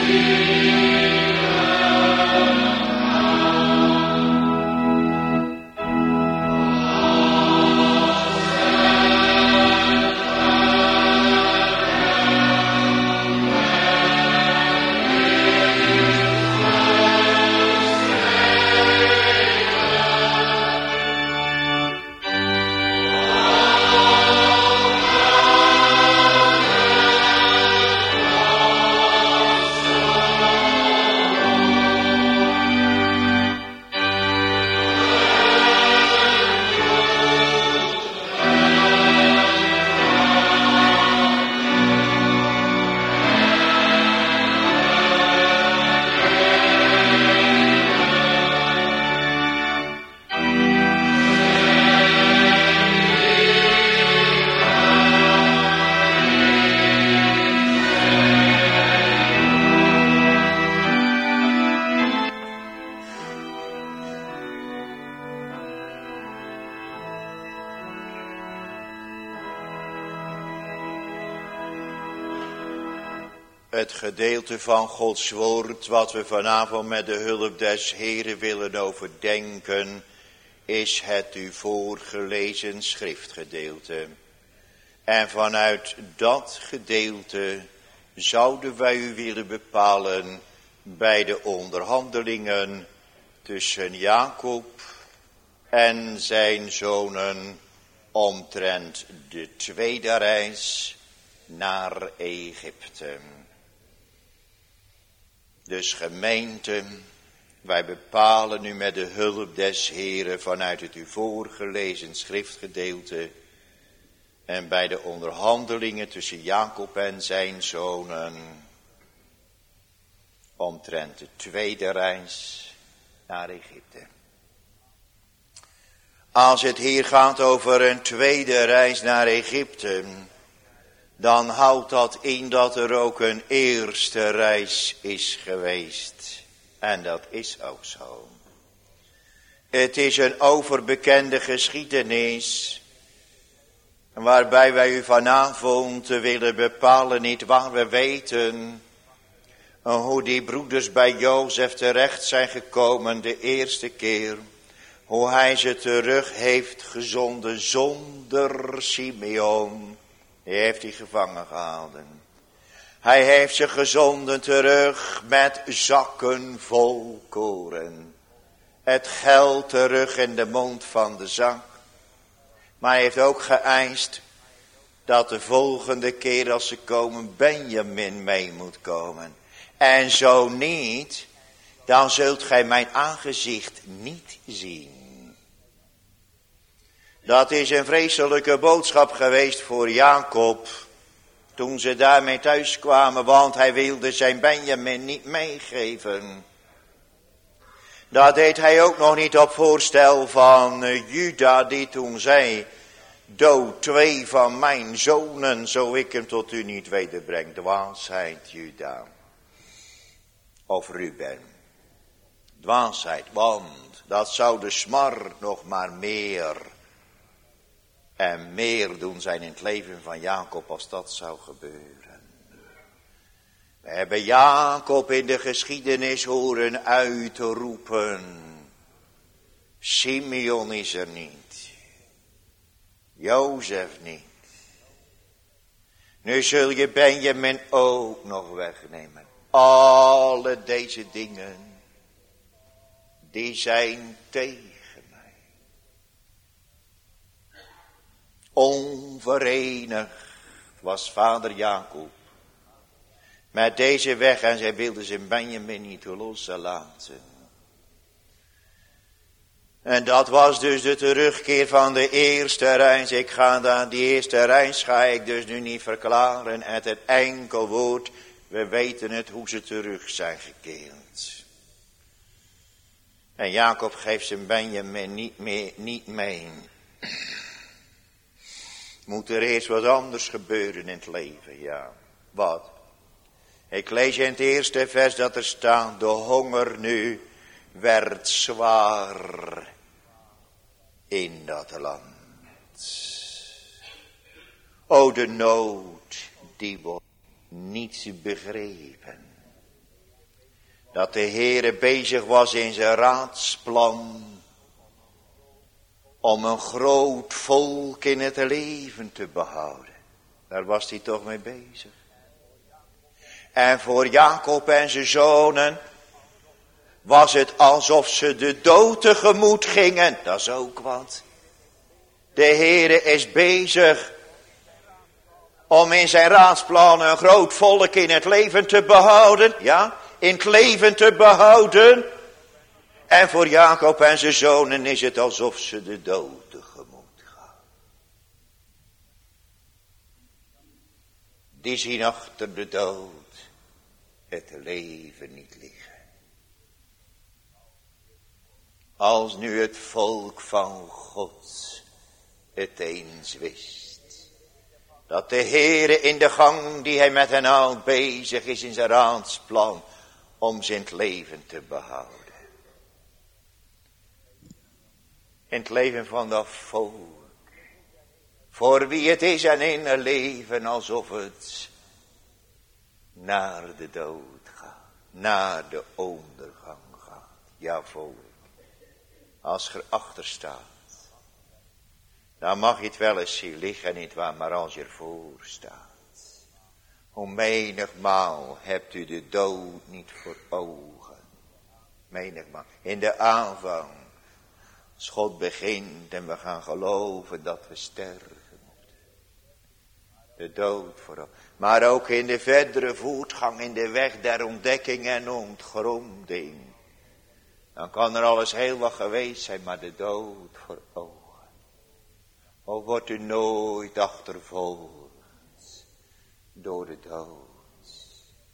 Het gedeelte van Gods woord wat we vanavond met de hulp des Heren willen overdenken, is het u voorgelezen schriftgedeelte. En vanuit dat gedeelte zouden wij u willen bepalen bij de onderhandelingen tussen Jacob en zijn zonen omtrent de tweede reis naar Egypte. Dus gemeente, wij bepalen nu met de hulp des Heren vanuit het u voorgelezen schriftgedeelte en bij de onderhandelingen tussen Jacob en zijn zonen omtrent de tweede reis naar Egypte. Als het hier gaat over een tweede reis naar Egypte, dan houdt dat in dat er ook een eerste reis is geweest. En dat is ook zo. Het is een overbekende geschiedenis, waarbij wij u vanavond willen bepalen, niet waar we weten, hoe die broeders bij Jozef terecht zijn gekomen de eerste keer. Hoe hij ze terug heeft gezonden zonder Simeon. Die heeft hij gevangen gehouden. Hij heeft ze gezonden terug met zakken vol koren. Het geld terug in de mond van de zak. Maar hij heeft ook geëist dat de volgende keer als ze komen Benjamin mee moet komen. En zo niet, dan zult gij mijn aangezicht niet zien. Dat is een vreselijke boodschap geweest voor Jacob, toen ze daarmee thuis kwamen, want hij wilde zijn Benjamin niet meegeven. Dat deed hij ook nog niet op voorstel van Juda, die toen zei, dood twee van mijn zonen, zo ik hem tot u niet wederbreng. Dwaasheid, Juda. Of Ruben. Dwaasheid, want dat zou de smart nog maar meer en meer doen zijn in het leven van Jacob als dat zou gebeuren. We hebben Jacob in de geschiedenis horen uitroepen. Simeon is er niet. Jozef niet. Nu zul je Benjamin ook nog wegnemen. Alle deze dingen, die zijn tegen mij. Onverenigd was vader Jacob met deze weg en zij wilden zijn Benjamin niet loslaten. En dat was dus de terugkeer van de eerste reis. Ik ga dan, die eerste reis ga ik dus nu niet verklaren. Het het enkel woord, we weten het hoe ze terug zijn gekeerd. En Jacob geeft zijn Benjamin niet, meer, niet mee. Moet er eerst wat anders gebeuren in het leven, ja. Wat? Ik lees in het eerste vers dat er staat, de honger nu werd zwaar in dat land. O, de nood die wordt niet begrepen. dat de Heere bezig was in zijn raadsplan om een groot volk in het leven te behouden. Daar was hij toch mee bezig. En voor Jacob en zijn zonen was het alsof ze de dood tegemoet gingen. Dat is ook wat. De Heere is bezig om in zijn raadsplan een groot volk in het leven te behouden. Ja, in het leven te behouden. En voor Jacob en zijn zonen is het alsof ze de dood tegemoet gaan. Die zien achter de dood het leven niet liggen. Als nu het volk van God het eens wist, dat de Heere in de gang die hij met hen houdt bezig is in zijn raadsplan om zijn leven te behouden. In het leven van dat volk, voor wie het is en in een leven alsof het naar de dood gaat, naar de ondergang gaat. Ja, volk, als je erachter staat, dan mag je het wel eens zien liggen, nietwaar, maar als je ervoor staat, hoe menigmaal hebt u de dood niet voor ogen, menigmaal, in de aanvang, als God begint en we gaan geloven dat we sterven moeten, de dood voorop, maar ook in de verdere voetgang, in de weg der ontdekking en ontgronding, dan kan er alles heel wat geweest zijn, maar de dood voor ogen. Of wordt u nooit achtervolgd door de dood?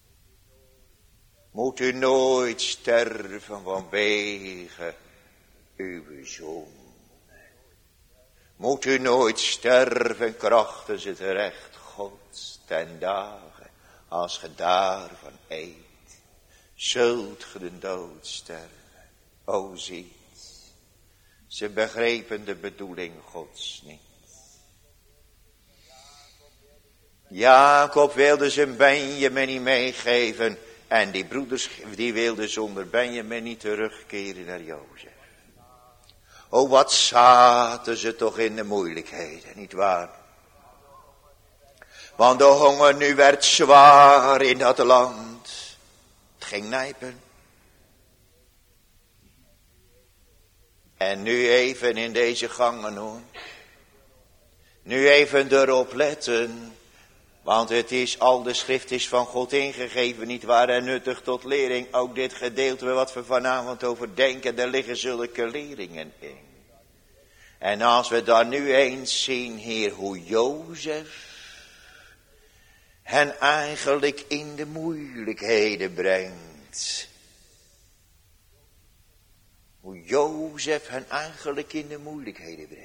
Moet u nooit sterven vanwege uw zonde? Moet u nooit sterven krachtens het recht Gods ten dagen, als ge daarvan eet, zult ge de dood sterven. O ziet, ze begrepen de bedoeling Gods niet. Jacob wilde zijn Benjamin niet meegeven. En die broeders die wilden zonder Benjamin niet terugkeren naar Jozef. O wat zaten ze toch in de moeilijkheden, niet waar? Want de honger nu werd zwaar in dat land. Het ging nijpen. En nu even in deze gangen hoor. Nu even erop letten. Want het is, al de schrift is van God ingegeven, niet waar, en nuttig tot lering. Ook dit gedeelte wat we vanavond over denken, daar liggen zulke leringen in. En als we dan nu eens zien hier hoe Jozef hen eigenlijk in de moeilijkheden brengt. Hoe Jozef hen eigenlijk in de moeilijkheden brengt.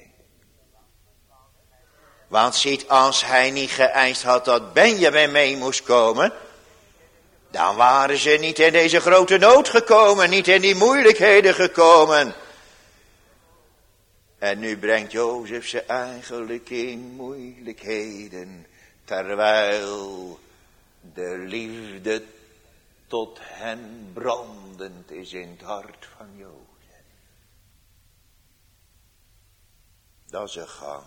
Want ziet, als hij niet geëist had dat Benjamin mee moest komen, dan waren ze niet in deze grote nood gekomen, niet in die moeilijkheden gekomen. En nu brengt Jozef ze eigenlijk in moeilijkheden, terwijl de liefde tot hen brandend is in het hart van Jozef. Dat is een gang.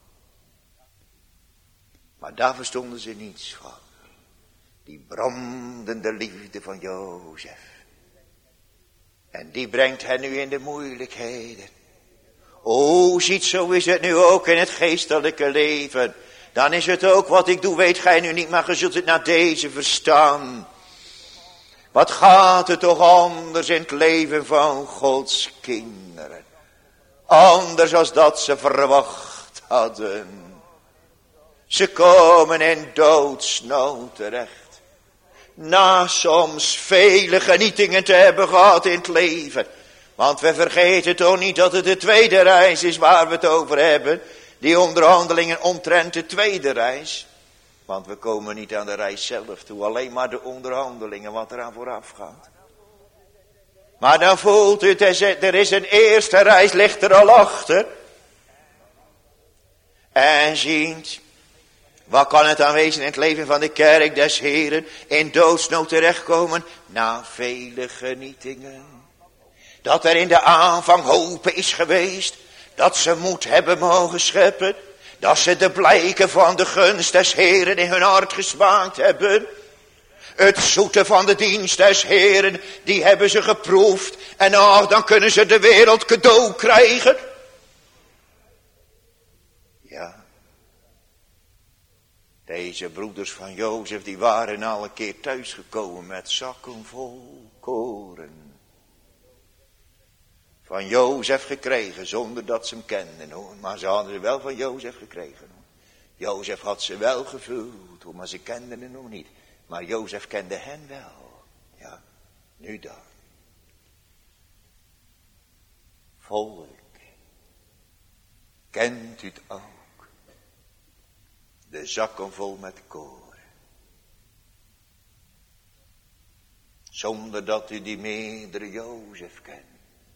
Maar daar verstonden ze niets van. Die brandende liefde van Jozef. En die brengt hen nu in de moeilijkheden. O, ziet, zo is het nu ook in het geestelijke leven. Dan is het ook, wat ik doe weet gij nu niet, maar ge zult het naar deze verstaan. Wat gaat het toch anders in het leven van Gods kinderen. Anders als dat ze verwacht hadden. Ze komen in doodsnood terecht. Na soms vele genietingen te hebben gehad in het leven. Want we vergeten toch niet dat het de tweede reis is waar we het over hebben. Die onderhandelingen omtrent de tweede reis. Want we komen niet aan de reis zelf toe. Alleen maar de onderhandelingen wat eraan vooraf gaat. Maar dan voelt u, er is een eerste reis, ligt er al achter. En ziet, Wat kan het aanwezig in het leven van de kerk des Heren? In doodsnood terechtkomen na vele genietingen. Dat er in de aanvang hoop is geweest. Dat ze moed hebben mogen scheppen. Dat ze de blijken van de gunst des Heren in hun hart gesmaakt hebben. Het zoete van de dienst des Heren, die hebben ze geproefd. En ach, dan kunnen ze de wereld cadeau krijgen. Ja. Deze broeders van Jozef, die waren al een keer thuisgekomen met zakken vol koren. Van Jozef gekregen, zonder dat ze hem kenden hoor. Maar ze hadden ze wel van Jozef gekregen hoor. Jozef had ze wel gevuld hoor, maar ze kenden hem nog niet. Maar Jozef kende hen wel. Ja, nu dan. Volk, kent u het ook? De zakken vol met koren. Zonder dat u die meerdere Jozef kent.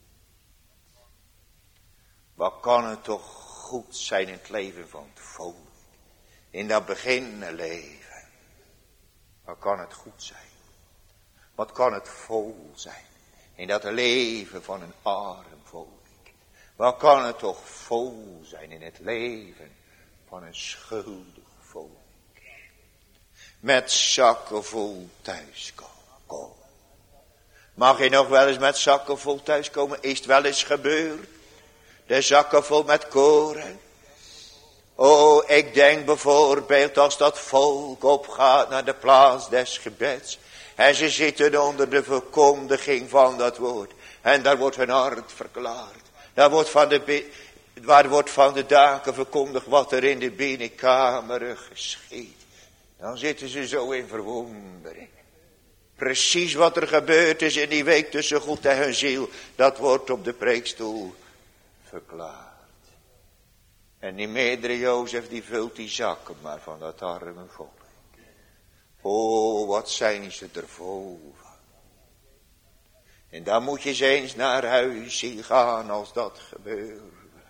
Wat kan het toch goed zijn in het leven van het volk. In dat beginnen leven. Wat kan het goed zijn? Wat kan het vol zijn? In dat leven van een arm volk. Wat kan het toch vol zijn in het leven van een schuldig volk. Met zakken vol thuiskomen. Mag je nog wel eens met zakken vol thuiskomen? Is het wel eens gebeurd? De zakken vol met koren. Oh, ik denk bijvoorbeeld als dat volk opgaat naar de plaats des gebeds. En ze zitten onder de verkondiging van dat woord. En daar wordt hun hart verklaard. Daar wordt van de, waar wordt van de daken verkondigd wat er in de binnenkameren geschiet. Dan zitten ze zo in verwondering. Precies wat er gebeurd is in die week tussen God en hun ziel. Dat wordt op de preekstoel verklaard. En die meerdere Jozef die vult die zakken maar van dat arme volk. Oh, wat zijn ze er vol van. En dan moet je eens eens naar huis zien gaan als dat gebeurt.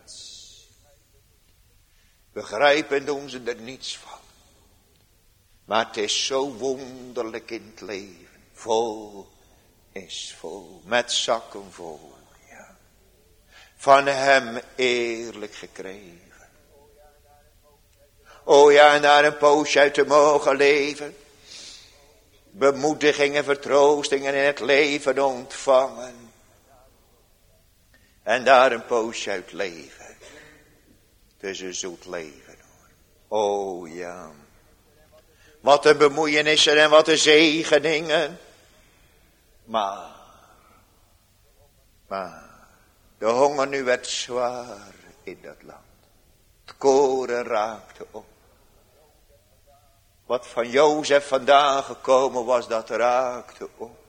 Begrijpen doen ze er niets van. Maar het is zo wonderlijk in het leven. Vol is vol, met zakken vol. Ja. Van hem eerlijk gekregen. O ja, en daar een poosje uit te mogen leven. Bemoedigingen, vertroostingen in het leven ontvangen. En daar een poosje uit leven. Het is een zoet leven hoor. O ja. Wat de bemoeienissen en wat de zegeningen. Maar. Maar. De honger nu werd zwaar in dat land. Het koren raakte op. Wat van Jozef vandaan gekomen was, dat raakte op.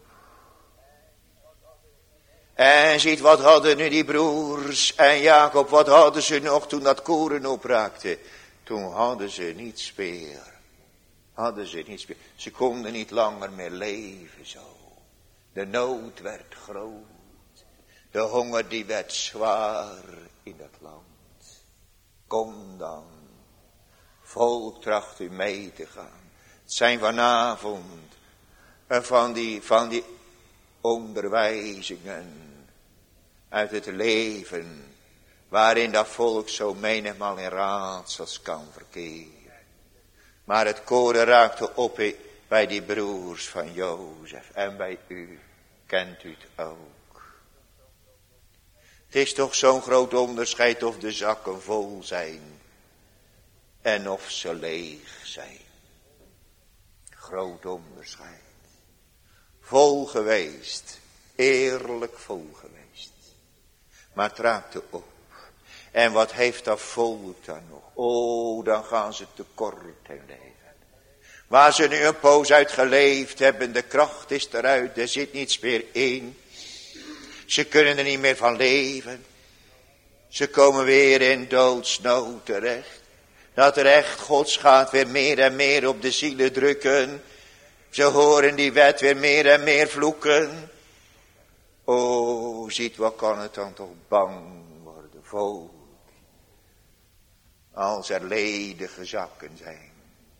En ziet, wat hadden nu die broers en Jacob, wat hadden ze nog toen dat koren opraakte? Toen hadden ze niets meer. Hadden ze niets meer. Ze konden niet langer meer leven zo. De nood werd groot. De honger die werd zwaar in dat land. Kom dan. Volk, tracht u mee te gaan. Het zijn vanavond van die, van die onderwijzingen uit het leven. Waarin dat volk zo menigmaal in raadsels kan verkeren. Maar het koren raakte op bij die broers van Jozef. En bij u kent u het ook. Het is toch zo'n groot onderscheid of de zakken vol zijn. En of ze leeg zijn. Groot onderscheid. Vol geweest. Eerlijk vol geweest. Maar het raakte op. En wat heeft dat volk dan nog? Oh, dan gaan ze tekort in leven. Waar ze nu een poos uit geleefd hebben. De kracht is eruit. Er zit niets meer in. Ze kunnen er niet meer van leven. Ze komen weer in doodsnood terecht. Dat recht Gods gaat weer meer en meer op de zielen drukken. Ze horen die wet weer meer en meer vloeken. Oh, ziet, wat kan het dan toch bang worden, volk. Als er ledige zakken zijn.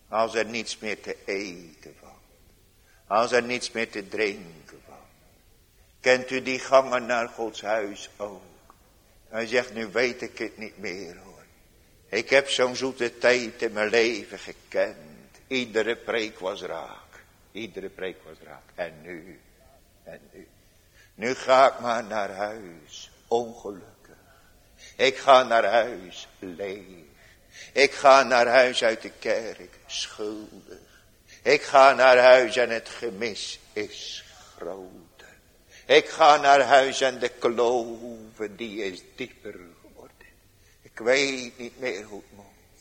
Als er niets meer te eten valt. Als er niets meer te drinken valt. Kent u die gangen naar Gods huis ook? Hij zegt, nu weet ik het niet meer hoor. Ik heb zo'n zoete tijd in mijn leven gekend. Iedere preek was raak. Iedere preek was raak. En nu. En nu. Nu ga ik maar naar huis. Ongelukkig. Ik ga naar huis leeg. Ik ga naar huis uit de kerk. Schuldig. Ik ga naar huis en het gemis is groter. Ik ga naar huis en de klove die is dieper geworden. Ik weet niet meer hoe het moet.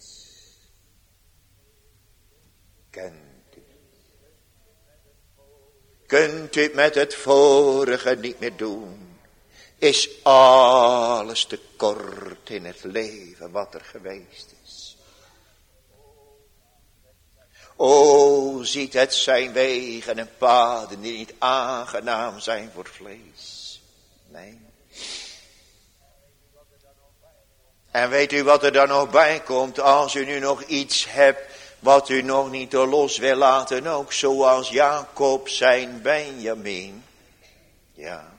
Kent u? Kunt u het met het vorige niet meer doen? Is alles te kort in het leven wat er geweest is? O, ziet het zijn wegen en paden die niet aangenaam zijn voor vlees. Nee. En weet u wat er dan nog bij komt? Als u nu nog iets hebt wat u nog niet los wil laten. Ook zoals Jacob zijn Benjamin. Ja.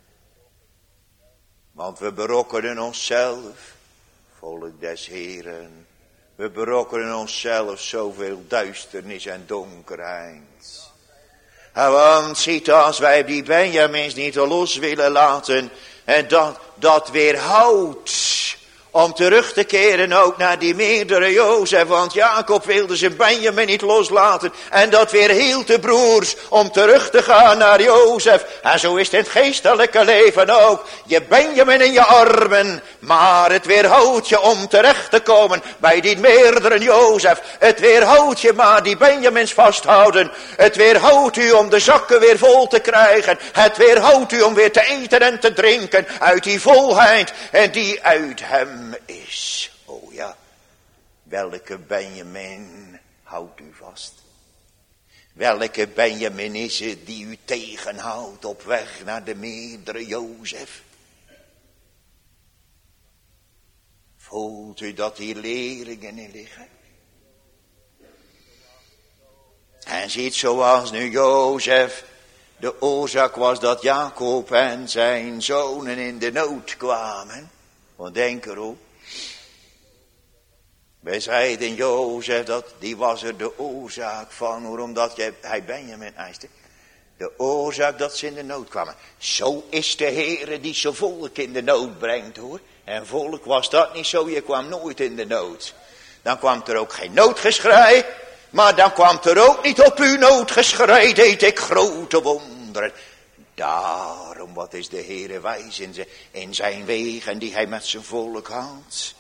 Want we berokkenen onszelf, volk des Heren. We berokkenen onszelf zoveel duisternis en donkerheid. En want ziet als wij die Benjamins niet los willen laten. En dat, dat weerhoudt om terug te keren ook naar die meerdere Jozef. Want Jacob wilde zijn Benjamin niet loslaten. En dat weerhield de broers om terug te gaan naar Jozef. En zo is het in het geestelijke leven ook. Je Benjamin in je armen. Maar het weerhoudt je om terecht te komen bij die meerdere Jozef. Het weerhoudt je maar die Benjamins vasthouden. Het weerhoudt u om de zakken weer vol te krijgen. Het weerhoudt u om weer te eten en te drinken uit die volheid. En die uit hem is. Oh ja, welke Benjamin houdt u vast? Welke Benjamin is het die u tegenhoudt op weg naar de meerdere Jozef? Voelt u dat die leringen in liggen? En ziet zoals nu Jozef de oorzaak was dat Jacob en zijn zonen in de nood kwamen. Want denk erop. Wij zeiden Jozef dat die was er de oorzaak van. Waarom dat hij Benjamin eiste. De oorzaak dat ze in de nood kwamen. Zo is de Heere die zijn volk in de nood brengt hoor. En volk was dat niet zo. Je kwam nooit in de nood. Dan kwam er ook geen noodgeschrei. Maar dan kwam er ook niet op uw noodgeschrei. Deed ik grote wonderen. Daarom, wat is de Heere wijs in zijn, in zijn wegen die hij met zijn volk haalt.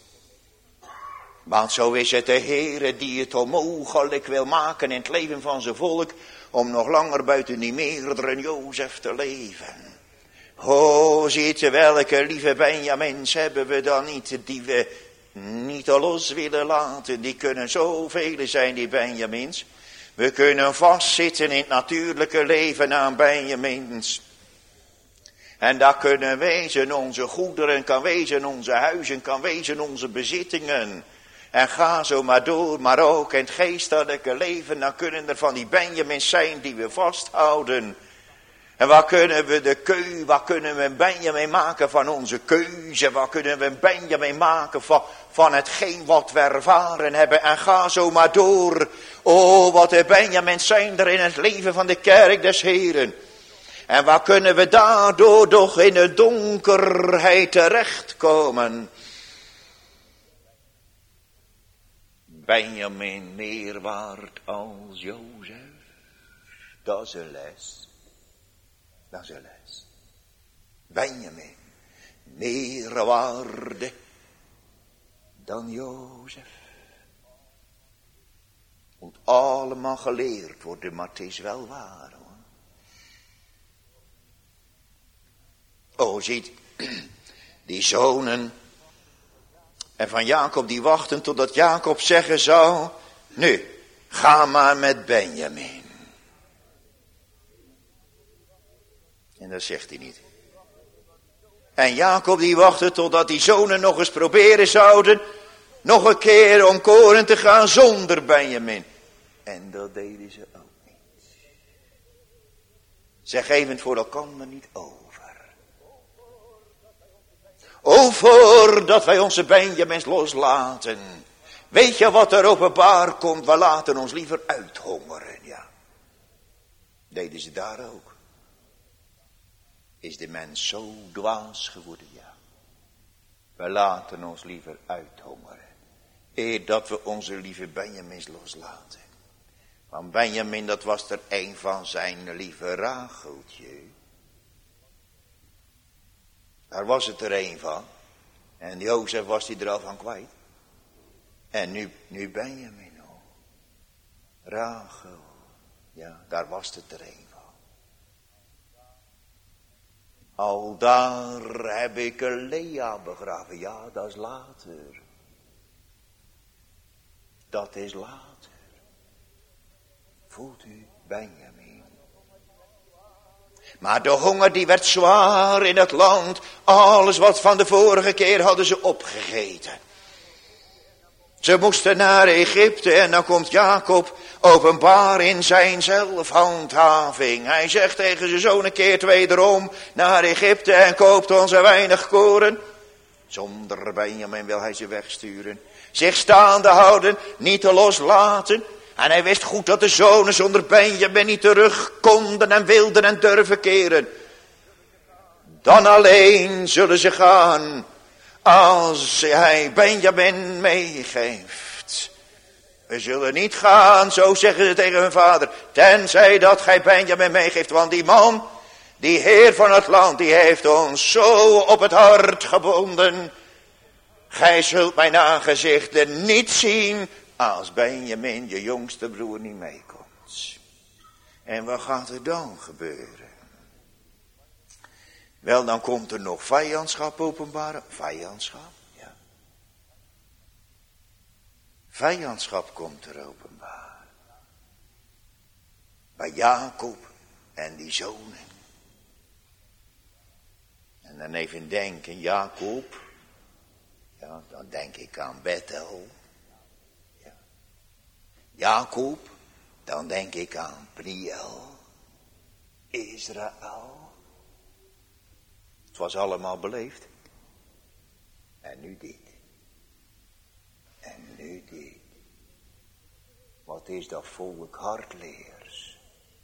Want zo is het de Heere die het onmogelijk wil maken in het leven van zijn volk. Om nog langer buiten die meerdere Jozef te leven. O, ziet je welke lieve Benjamins hebben we dan niet die we niet los willen laten. Die kunnen zoveel zijn die Benjamins. We kunnen vastzitten in het natuurlijke leven aan Benjamins. En dat kunnen wezen onze goederen, kan wezen onze huizen, kan wezen onze bezittingen. En ga zo maar door, maar ook in het geestelijke leven, dan kunnen er van die Benjamins zijn die we vasthouden. En wat kunnen we de keu, wat kunnen we een Benjamin maken van onze keuze, wat kunnen we een Benjamin maken van, van hetgeen wat we ervaren hebben. En ga zo maar door. Oh, wat de Benjamins zijn er in het leven van de kerk des Heren. En wat kunnen we daardoor toch in de donkerheid terechtkomen. Benjamin meer waard als Jozef. Dat is een les. Dat is een les. Benjamin meer waarde dan Jozef. Moet allemaal geleerd worden, maar het is wel waar hoor. Oh, ziet, die zonen en van Jacob die wachten totdat Jacob zeggen zou, nu, ga maar met Benjamin. En dat zegt hij niet. En Jacob die wachtte totdat die zonen nog eens proberen zouden nog een keer om koren te gaan zonder Benjamin. En dat deden ze ook niet. Ze geven het voor elkaar niet over. O, voordat wij onze Benjamins loslaten. Weet je wat er openbaar komt? We laten ons liever uithongeren, ja. Deden ze daar ook. Is de mens zo dwaas geworden, ja. We laten ons liever uithongeren. Eer dat we onze lieve Benjamins loslaten. Want Benjamin, dat was er een van zijn lieve Racheltje. Daar was het er een van. En Jozef was die er al van kwijt. En nu, nu Benjamin nog. Rachel. Ja, daar was het er een van. Al daar heb ik Lea begraven. Ja, dat is later. Dat is later. Voelt u Benjamin? Maar de honger die werd zwaar in het land. Alles wat van de vorige keer hadden ze opgegeten. Ze moesten naar Egypte en dan komt Jacob openbaar in zijn zelfhandhaving. Hij zegt tegen zijn zoon een keer wederom naar Egypte en koopt ons een weinig koren. Zonder Benjamin wil hij ze wegsturen. Zich staande houden, niet te loslaten. En hij wist goed dat de zonen zonder Benjamin niet terug konden en wilden en durven keren. Dan alleen zullen ze gaan als hij Benjamin meegeeft. We zullen niet gaan, zo zeggen ze tegen hun vader, tenzij dat gij Benjamin meegeeft. Want die man, die heer van het land, die heeft ons zo op het hart gebonden. Gij zult mijn aangezichten niet zien als Benjamin, je jongste broer, niet meekomt. En wat gaat er dan gebeuren? Wel, dan komt er nog vijandschap openbaren. Vijandschap, ja. Vijandschap komt er openbaar. Bij Jacob en die zonen. En dan even denken, Jacob. Ja, dan denk ik aan Bethel. Ja. Jacob, dan denk ik aan Peniel. Israël. Het was allemaal beleefd. En nu dit. En nu dit. Wat is dat volk hardleers.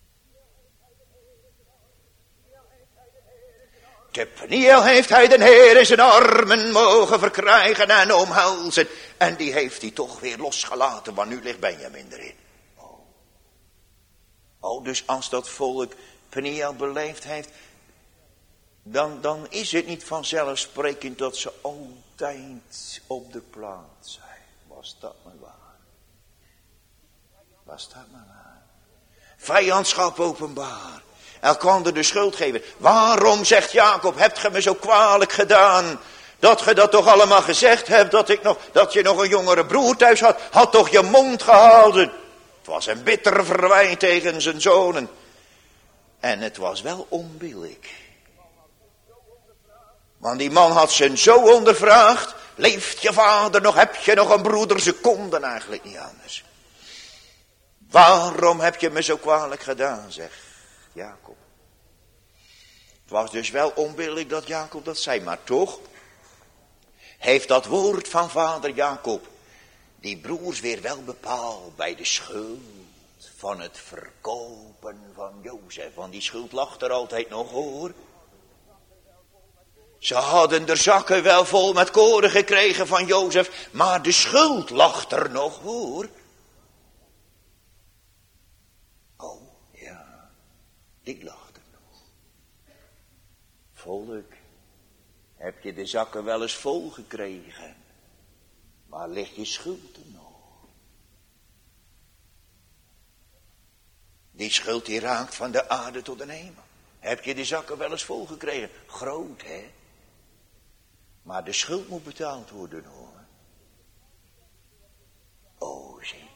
Te Peniel heeft hij de Heer in zijn armen mogen verkrijgen en omhelzen. En die heeft hij toch weer losgelaten, want nu ligt Benjamin erin. Oh, oh dus als dat volk Peniel beleefd heeft, Dan, dan is het niet vanzelfsprekend dat ze altijd op de plaats zijn. Was dat maar waar? Was dat maar waar? Vijandschap openbaar. Elkander de schuld geven. Waarom, zegt Jacob, hebt ge me zo kwalijk gedaan? Dat ge dat toch allemaal gezegd hebt, dat, ik nog, dat je nog een jongere broer thuis had. Had toch je mond gehouden. Het was een bitter verwijt tegen zijn zonen. En het was wel onbillijk. Want die man had zijn zo ondervraagd. Leeft je vader nog? Heb je nog een broeder? Ze konden eigenlijk niet anders. Waarom heb je me zo kwalijk gedaan, zegt Jacob. Het was dus wel onbillijk dat Jacob dat zei. Maar toch heeft dat woord van vader Jacob die broers weer wel bepaald bij de schuld van het verkopen van Jozef. Want die schuld lag er altijd nog, hoor. Ze hadden er zakken wel vol met koren gekregen van Jozef, maar de schuld lag er nog, hoor. Oh, ja, die lag er nog. Volk, heb je de zakken wel eens vol gekregen, maar ligt je schuld er nog? Die schuld die raakt van de aarde tot de hemel. Heb je de zakken wel eens vol gekregen? Groot, hè? Maar de schuld moet betaald worden, hoor. Oh, zie.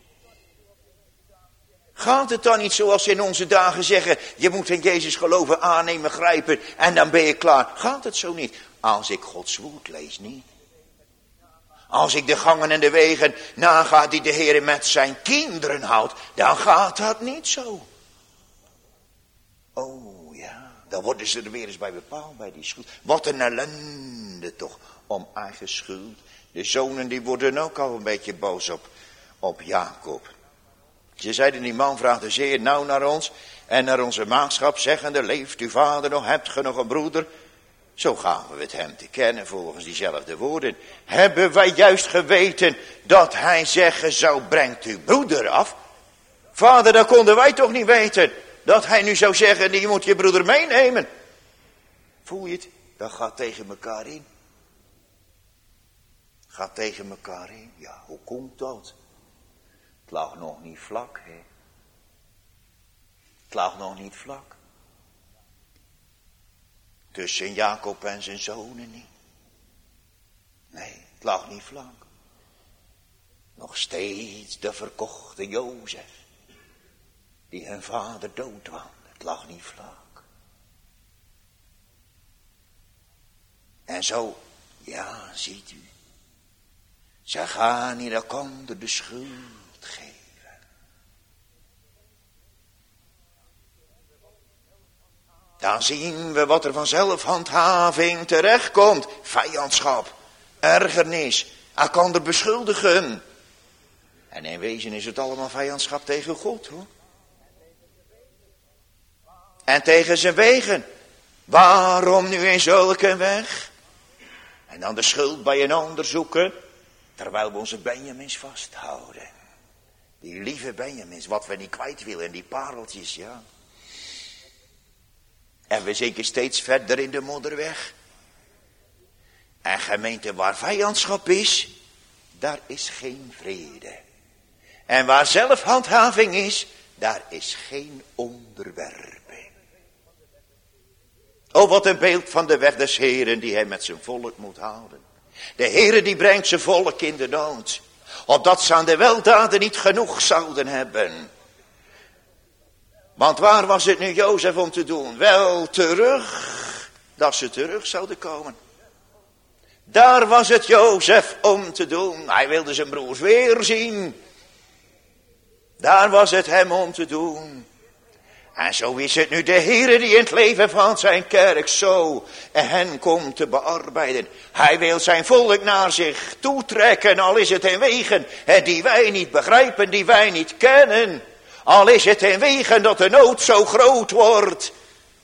Gaat het dan niet zoals ze in onze dagen zeggen, je moet in Jezus geloven, aannemen, grijpen en dan ben je klaar. Gaat het zo niet? Als ik Gods woord lees, niet. Als ik de gangen en de wegen naga die de Heer met zijn kinderen houdt, dan gaat dat niet zo. Oh ja, dan worden ze er weer eens bij bepaald, bij die schuld. Wat een ellende toch, om eigen schuld. De zonen die worden ook al een beetje boos op, op Jacob. Ze zeiden, die man vraagt zeer nauw naar ons en naar onze maagschap, zeggende, leeft uw vader nog, hebt ge nog een broeder? Zo gaven we het hem te kennen volgens diezelfde woorden. Hebben wij juist geweten dat hij zeggen zou, brengt uw broeder af? Vader, dat konden wij toch niet weten, dat hij nu zou zeggen, je moet je broeder meenemen. Voel je het? Dat gaat tegen elkaar in. Gaat tegen elkaar in. Ja, hoe komt dat? Het lag nog niet vlak, hè. Het lag nog niet vlak. Tussen Jacob en zijn zonen niet. Nee, het lag niet vlak. Nog steeds de verkochte Jozef, die hun vader doodwand. Het lag niet vlak. En zo, ja, ziet u. Ze gaan in elkaar de schuld geven. Dan zien we wat er van zelfhandhaving terechtkomt. Vijandschap, ergernis, elkaar beschuldigen. En in wezen is het allemaal vijandschap tegen God, hoor. En tegen zijn wegen. Waarom nu in zulke weg? En dan de schuld bij een ander zoeken, terwijl we onze Benjamins vasthouden. Die lieve Benjamins, wat we niet kwijt willen, en die pareltjes, ja. En we zeker steeds verder in de modder weg. En gemeente, waar vijandschap is, daar is geen vrede. En waar zelfhandhaving is, daar is geen onderwerping. Oh, wat een beeld van de weg des Heren die hij met zijn volk moet houden. De Heere die brengt zijn volk in de nood, opdat ze aan de weldaden niet genoeg zouden hebben. Want waar was het nu Jozef om te doen? Wel terug, dat ze terug zouden komen. Daar was het Jozef om te doen. Hij wilde zijn broers weer zien. Daar was het hem om te doen. En zo is het nu de Heere die in het leven van zijn kerk zo en hen komt te bearbeiden. Hij wil zijn volk naar zich toetrekken, al is het in wegen die wij niet begrijpen, die wij niet kennen. Al is het in wegen dat de nood zo groot wordt.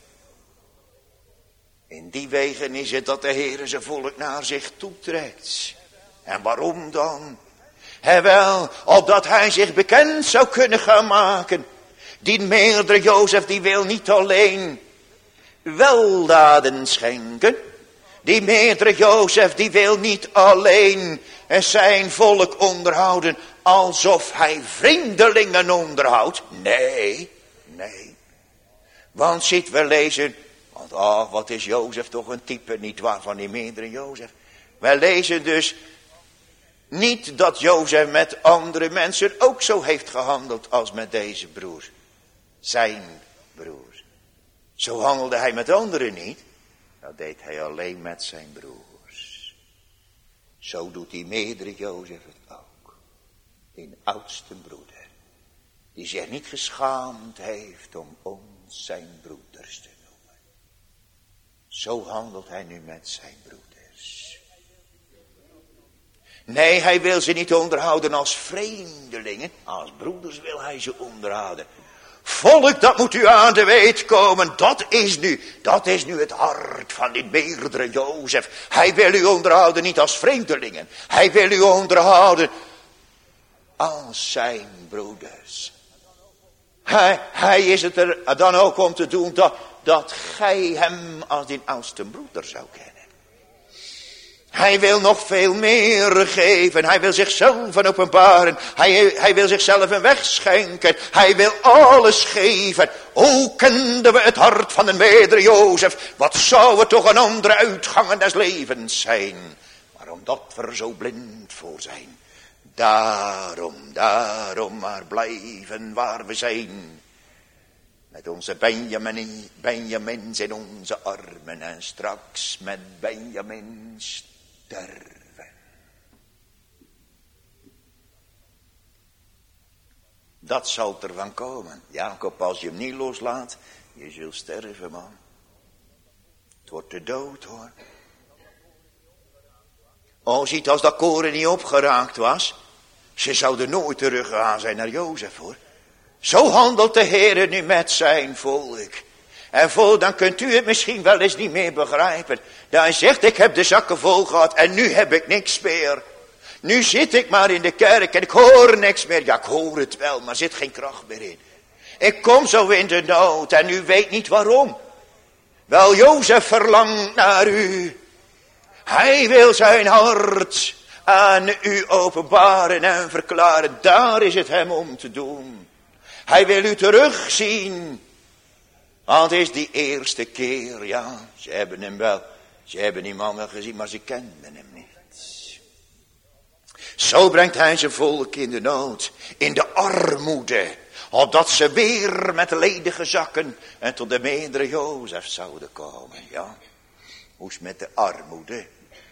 In die wegen is het dat de Heere zijn volk naar zich toetrekt. En waarom dan? He wel, opdat hij zich bekend zou kunnen gaan maken. Die meerdere Jozef die wil niet alleen weldaden schenken. Die meerdere Jozef die wil niet alleen zijn volk onderhouden alsof hij vreemdelingen onderhoudt. Nee, nee. Want ziet we lezen, want oh, wat is Jozef toch een type, niet waar, van die meerdere Jozef. Wij lezen dus niet dat Jozef met andere mensen ook zo heeft gehandeld als met deze broers. Zijn broers. Zo handelde hij met anderen niet. Dat deed hij alleen met zijn broers. Zo doet die meerdere Jozef het ook. Die oudste broeder. Die zich niet geschaamd heeft om ons zijn broeders te noemen. Zo handelt hij nu met zijn broeders. Nee, hij wil ze niet onderhouden als vreemdelingen. Als broeders wil hij ze onderhouden. Volk, dat moet u aan de weet komen. Dat is nu, dat is nu het hart van die meerdere Jozef. Hij wil u onderhouden niet als vreemdelingen. Hij wil u onderhouden als zijn broeders. Hij, hij is het er dan ook om te doen dat, dat gij hem als die oudste broeder zou kennen. Hij wil nog veel meer geven. Hij wil zichzelf openbaren. Hij, hij wil zichzelf een weg schenken. Hij wil alles geven. Hoe kenden we het hart van een meerdere Jozef? Wat zou het toch een andere uitgangen des levens zijn? Maar omdat we er zo blind voor zijn. Daarom, daarom maar blijven waar we zijn. Met onze Benjamin, Benjamins in onze armen. En straks met Benjamins sterven. Dat zal ervan komen. Jacob, als je hem niet loslaat, je zult sterven, man. Het wordt de dood, hoor. Oh, ziet, als dat koren niet opgeraakt was, ze zouden nooit teruggegaan zijn naar Jozef, hoor. Zo handelt de Heer nu met zijn volk. En vol, dan kunt u het misschien wel eens niet meer begrijpen. Dat hij zegt, ik heb de zakken vol gehad en nu heb ik niks meer. Nu zit ik maar in de kerk en ik hoor niks meer. Ja, ik hoor het wel, maar er zit geen kracht meer in. Ik kom zo in de nood en u weet niet waarom. Wel, Jozef verlangt naar u. Hij wil zijn hart aan u openbaren en verklaren. Daar is het hem om te doen. Hij wil u terugzien. Want het is die eerste keer, ja, ze hebben hem wel, ze hebben die man wel gezien, maar ze kenden hem niet. Zo brengt hij zijn volk in de nood, in de armoede, opdat ze weer met ledige zakken en tot de meerdere Jozef zouden komen, ja. Hoe is het met de armoede?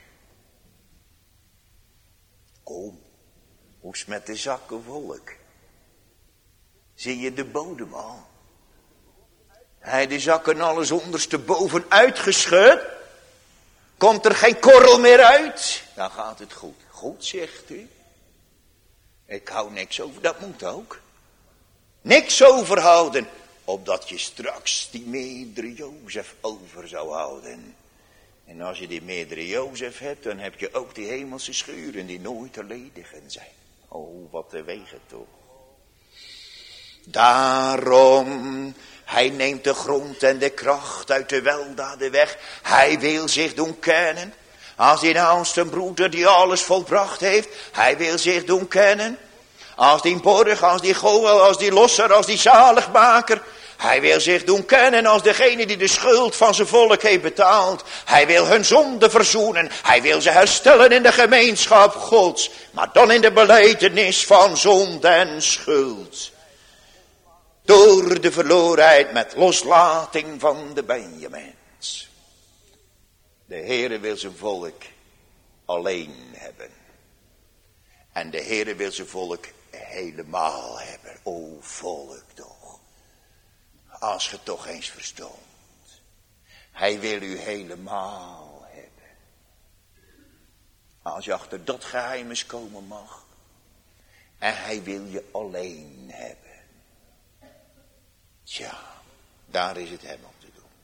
Kom, hoe is het met de zakken volk? Zie je de bodem al? Hij de zakken alles ondersteboven uitgeschud. Komt er geen korrel meer uit? Dan gaat het goed. Goed, zegt u. Ik hou niks over, dat moet ook. Niks overhouden. Opdat je straks die meerdere Jozef over zou houden. En als je die meerdere Jozef hebt, dan heb je ook die hemelse schuren die nooit te ledigen zijn. Oh, wat de wegen toch. Daarom, hij neemt de grond en de kracht uit de weldaden weg. Hij wil zich doen kennen. Als die oudste broeder die alles volbracht heeft. Hij wil zich doen kennen. Als die borg, als die goel, als die losser, als die zaligmaker. Hij wil zich doen kennen als degene die de schuld van zijn volk heeft betaald. Hij wil hun zonde verzoenen. Hij wil ze herstellen in de gemeenschap Gods. Maar dan in de belijdenis van zonde en schuld. Door de verlorenheid met loslating van de Benjamins. De Heere wil zijn volk alleen hebben. En de Heere wil zijn volk helemaal hebben. O volk toch. Als je toch eens verstond. Hij wil u helemaal hebben. Als je achter dat geheim eens komen mag. En hij wil je alleen hebben. Tja, daar is het hem om te doen.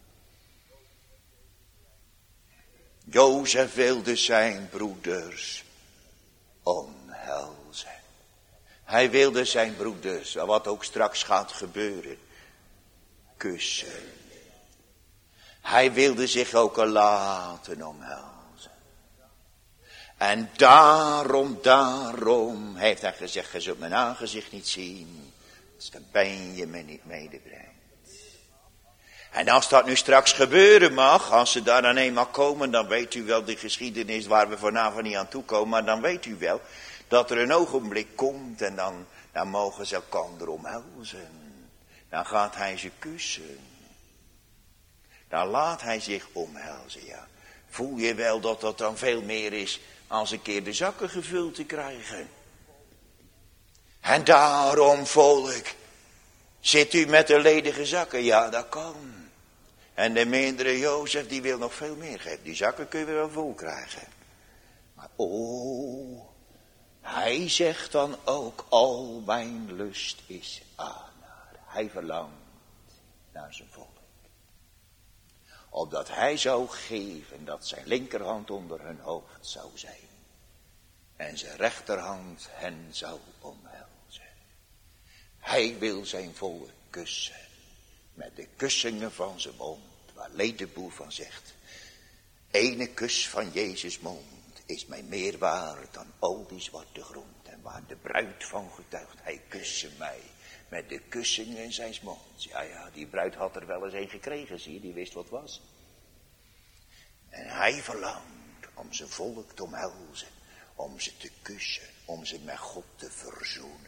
Jozef wilde zijn broeders omhelzen. Hij wilde zijn broeders, wat ook straks gaat gebeuren, kussen. Hij wilde zich ook laten omhelzen. En daarom, daarom heeft hij gezegd, je zult mijn aangezicht niet zien. Als de Benjamin niet medebrengt. En als dat nu straks gebeuren mag, als ze daar dan eenmaal komen, dan weet u wel de geschiedenis waar we vanavond niet aan toe komen, maar dan weet u wel dat er een ogenblik komt en dan, dan mogen ze elkaar omhelzen. Dan gaat hij ze kussen. Dan laat hij zich omhelzen, ja. Voel je wel dat dat dan veel meer is als een keer de zakken gevuld te krijgen. En daarom, volk, zit u met de ledige zakken? Ja, dat kan. En de meerdere Jozef, die wil nog veel meer geven. Die zakken kun je wel vol krijgen. Maar oh, hij zegt dan ook, al mijn lust is aan haar. Hij verlangt naar zijn volk. Opdat hij zou geven dat zijn linkerhand onder hun hoofd zou zijn. En zijn rechterhand hen zou omhelzen. Hij wil zijn volk kussen. Met de kussingen van zijn mond. Waar Ledeboer van zegt. Ene kus van Jezus mond is mij meer waard dan al die zwarte grond. En waar de bruid van getuigt. Hij kuste mij. Met de kussingen in zijn mond. Ja ja, die bruid had er wel eens een gekregen, zie je. Die wist wat was. En hij verlangt om zijn volk te omhelzen. Om ze te kussen. Om ze met God te verzoenen.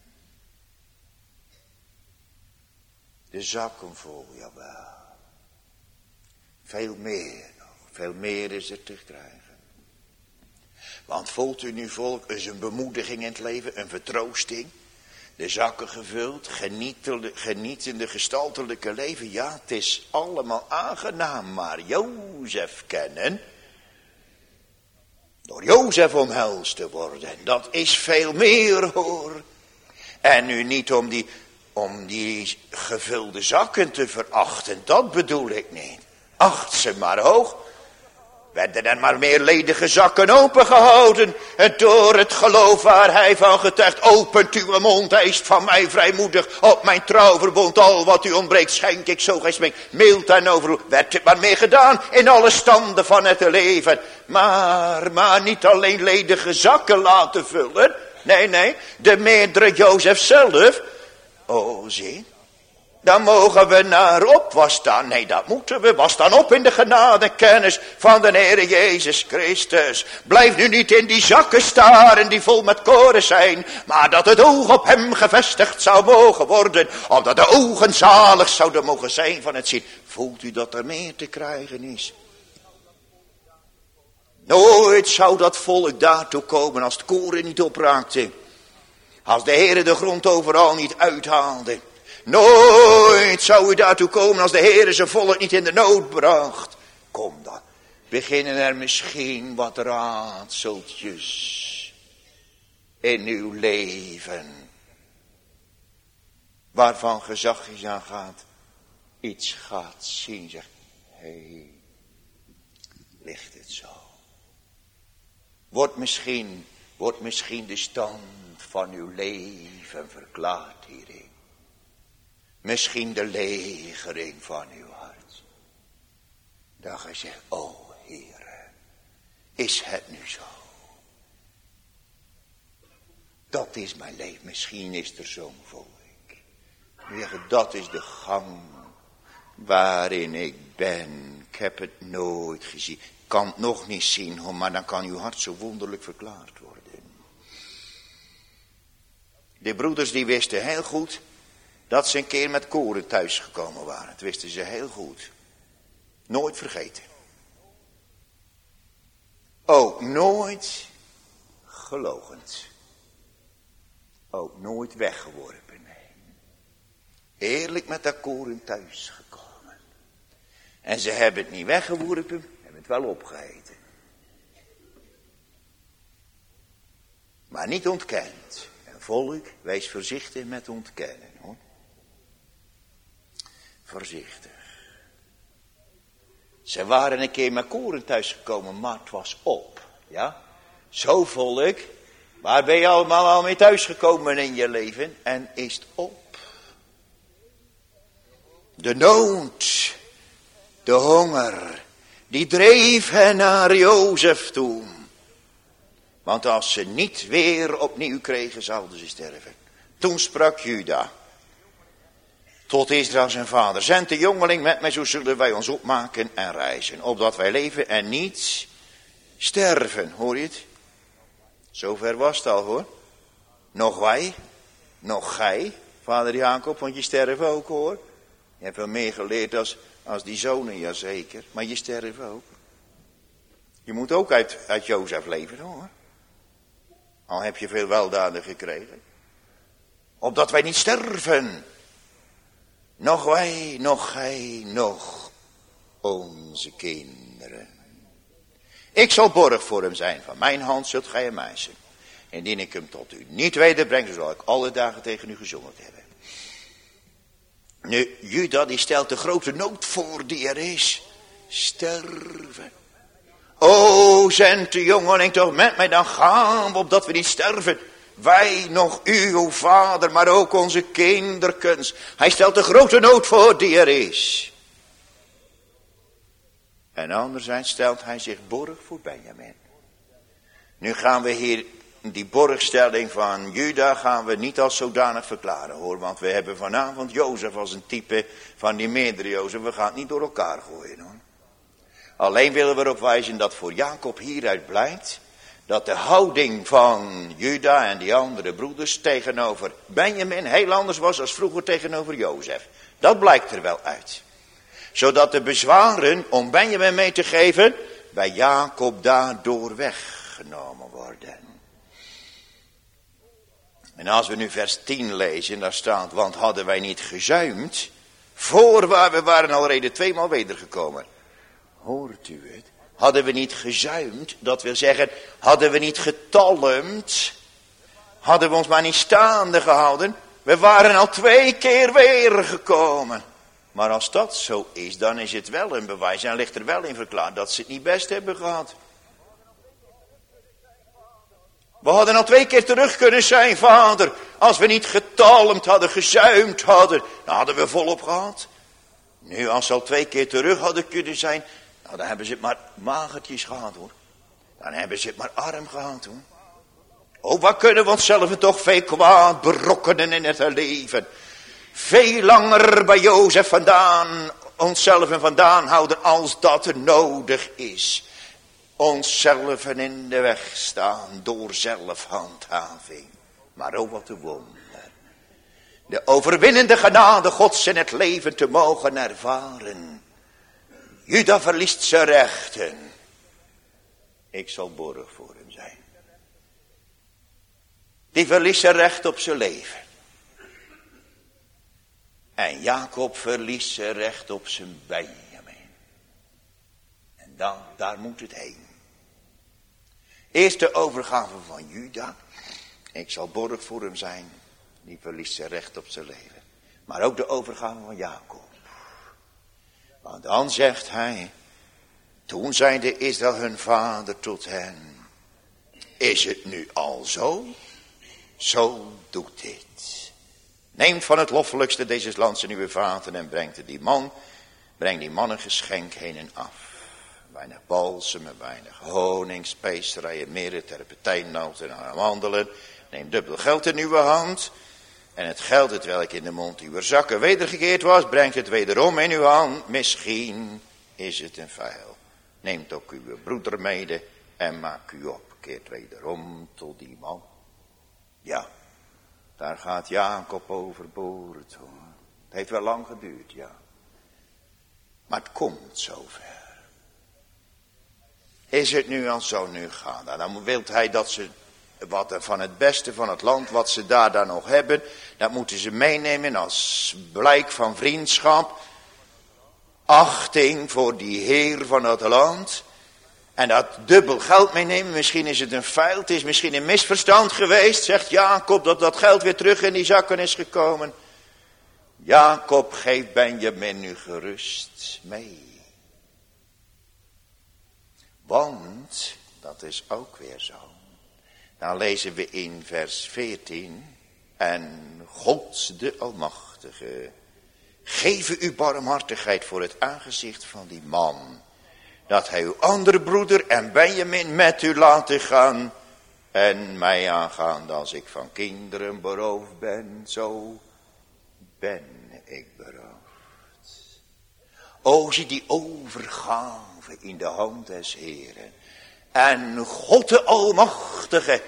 De zakken vol, jawel. Veel meer nog. Veel meer is er te krijgen. Want voelt u nu volk is een bemoediging in het leven. Een vertroosting. de zakken gevuld, genietende, genietende gestaltelijke leven. Ja, het is allemaal aangenaam, maar Jozef kennen, door Jozef omhelst te worden, dat is veel meer hoor. En nu niet om die, om die gevulde zakken te verachten, dat bedoel ik niet. Acht ze maar hoog. Werden er maar meer ledige zakken opengehouden. En door het geloof waar hij van getuigt. Opent uw mond, eist van mij vrijmoedig. Op mijn trouwverbond, al wat u ontbreekt, schenk ik zo gij smeekt. Mild en overvloed, werd het maar meer gedaan. In alle standen van het leven. Maar, maar niet alleen ledige zakken laten vullen. Nee, nee, de meerdere Jozef zelf. Oh, zie. Dan mogen we naar op, was dan, nee dat moeten we, was dan op in de genade kennis van de Heere Jezus Christus. Blijf nu niet in die zakken staren die vol met koren zijn, maar dat het oog op hem gevestigd zou mogen worden, opdat de ogen zalig zouden mogen zijn van het zien. Voelt u dat er meer te krijgen is? Nooit zou dat volk daartoe komen als het koren niet opraakte, als de Heere de grond overal niet uithaalde. Nooit zou u daartoe komen als de Heere zijn volk niet in de nood bracht. Kom dan, beginnen er misschien wat raadseltjes in uw leven, waarvan gezagjes aan gaat, iets gaat zien, zegt, hé, hey, ligt het zo? Wordt misschien, wordt misschien de stand van uw leven verklaard hierin? Misschien de legering van uw hart. Dat gij zegt, o Heere, is het nu zo? Dat is mijn leven. Misschien is er zo'n volk. Dat is de gang waarin ik ben. Ik heb het nooit gezien. Ik kan het nog niet zien, maar dan kan uw hart zo wonderlijk verklaard worden. De broeders die wisten heel goed dat ze een keer met koren thuis gekomen waren. Dat wisten ze heel goed. Nooit vergeten. Ook nooit geloochend. Ook nooit weggeworpen. Nee. Eerlijk met dat koren thuis gekomen. En ze hebben het niet weggeworpen, hebben het wel opgegeten. Maar niet ontkend. En volk, wees voorzichtig met ontkennen hoor. Voorzichtig. Ze waren een keer met koren thuisgekomen, maar het was op. Ja? Zo volk, waar ben je allemaal al mee thuisgekomen in je leven? En is het op. De nood, de honger, die dreef hen naar Jozef toe. Want als ze niet weer opnieuw kregen, zouden ze sterven. Toen sprak Juda tot Israël zijn vader: zend de jongeling met mij, zo zullen wij ons opmaken en reizen, opdat wij leven en niet sterven. Hoor je het? Zover was het al hoor. Nog wij, nog gij, vader Jacob, want je sterft ook hoor. Je hebt wel meer geleerd als, als die zonen, jazeker, maar je sterft ook. Je moet ook uit, uit Jozef leven hoor. Al heb je veel weldaden gekregen. Opdat wij niet sterven. Nog wij, nog gij, nog onze kinderen. Ik zal borg voor hem zijn. Van mijn hand zult gij hem eisen. Indien ik hem tot u niet wederbreng, zal ik alle dagen tegen u gezondigd hebben. Nu, Juda die stelt de grote nood voor die er is. Sterven. O, zend de jongeling toch met mij, dan gaan we, opdat we niet sterven. Wij, nog u, o vader, maar ook onze kinderkens. Hij stelt de grote nood voor die er is. En anderzijds stelt hij zich borg voor Benjamin. Nu gaan we hier die borgstelling van Juda gaan we niet als zodanig verklaren hoor. Want we hebben vanavond Jozef als een type van die meerdere Jozef. We gaan het niet door elkaar gooien hoor. Alleen willen we erop wijzen dat voor Jacob hieruit blijkt dat de houding van Juda en die andere broeders tegenover Benjamin heel anders was als vroeger tegenover Jozef. Dat blijkt er wel uit. Zodat de bezwaren om Benjamin mee te geven bij Jacob daardoor weggenomen worden. En als we nu vers tien lezen, daar staat, want hadden wij niet gezuimd, voor waar we waren alreden tweemaal wedergekomen. Hoort u het? Hadden we niet gezuimd, dat wil zeggen, hadden we niet getalmd, hadden we ons maar niet staande gehouden, we waren al twee keer weer gekomen. Maar als dat zo is, dan is het wel een bewijs en ligt er wel in verklaard dat ze het niet best hebben gehad. We hadden al twee keer terug kunnen zijn, vader, als we niet getalmd hadden, gezuimd hadden, dan hadden we volop gehad. Nu, als ze al twee keer terug hadden kunnen zijn, nou, dan hebben ze het maar magertjes gehad, hoor. Dan hebben ze het maar arm gehad, hoor. Oh, wat kunnen we onszelf toch veel kwaad berokkenen in het leven. Veel langer bij Jozef vandaan, onszelf vandaan houden als dat er nodig is. Onszelf in de weg staan door zelfhandhaving. Maar oh, wat een wonder. De overwinnende genade Gods in het leven te mogen ervaren. Juda verliest zijn rechten. Ik zal borg voor hem zijn. Die verliest zijn recht op zijn leven. En Jacob verliest zijn recht op zijn Benjamin. En dan, daar moet het heen. Eerst de overgave van Juda. Ik zal borg voor hem zijn. Die verliest zijn recht op zijn leven. Maar ook de overgave van Jacob. Want dan zegt hij. Toen zeide Israël hun vader tot hen. Is het nu al zo? Zo doet dit. Neemt van het loffelijkste deze lands en uw vaten en brengt het die man. Breng die man een geschenk heen en af. Weinig balsem, weinig honing, specerijen, mirre, terpentijnnoten en amandelen. Neem dubbel geld in uw hand. En het geld het welk in de mond uw zakken wedergekeerd was, brengt het wederom in uw hand. Misschien is het een vijl. Neemt ook uw broeder mede en maak u op. Keert wederom tot die man. Ja, daar gaat Jacob overboord, hoor. Het heeft wel lang geduurd, ja. Maar het komt zover. Is het nu al zo nu gaan? Nou, dan wil hij dat ze wat van het beste van het land, wat ze daar dan nog hebben, dat moeten ze meenemen als blijk van vriendschap, achting voor die heer van het land. En dat dubbel geld meenemen, misschien is het een feil, het is misschien een misverstand geweest, zegt Jacob, dat dat geld weer terug in die zakken is gekomen. Jacob geeft Benjamin nu gerust mee. Want, dat is ook weer zo. Dan lezen we in vers veertien. En God de Almachtige, geef u barmhartigheid voor het aangezicht van die man. Dat hij uw andere broeder en Benjamin met u laten gaan. En mij aangaande als ik van kinderen beroofd ben, zo ben ik beroofd. O, zie die overgave in de hand des Heren. En God de Almachtige,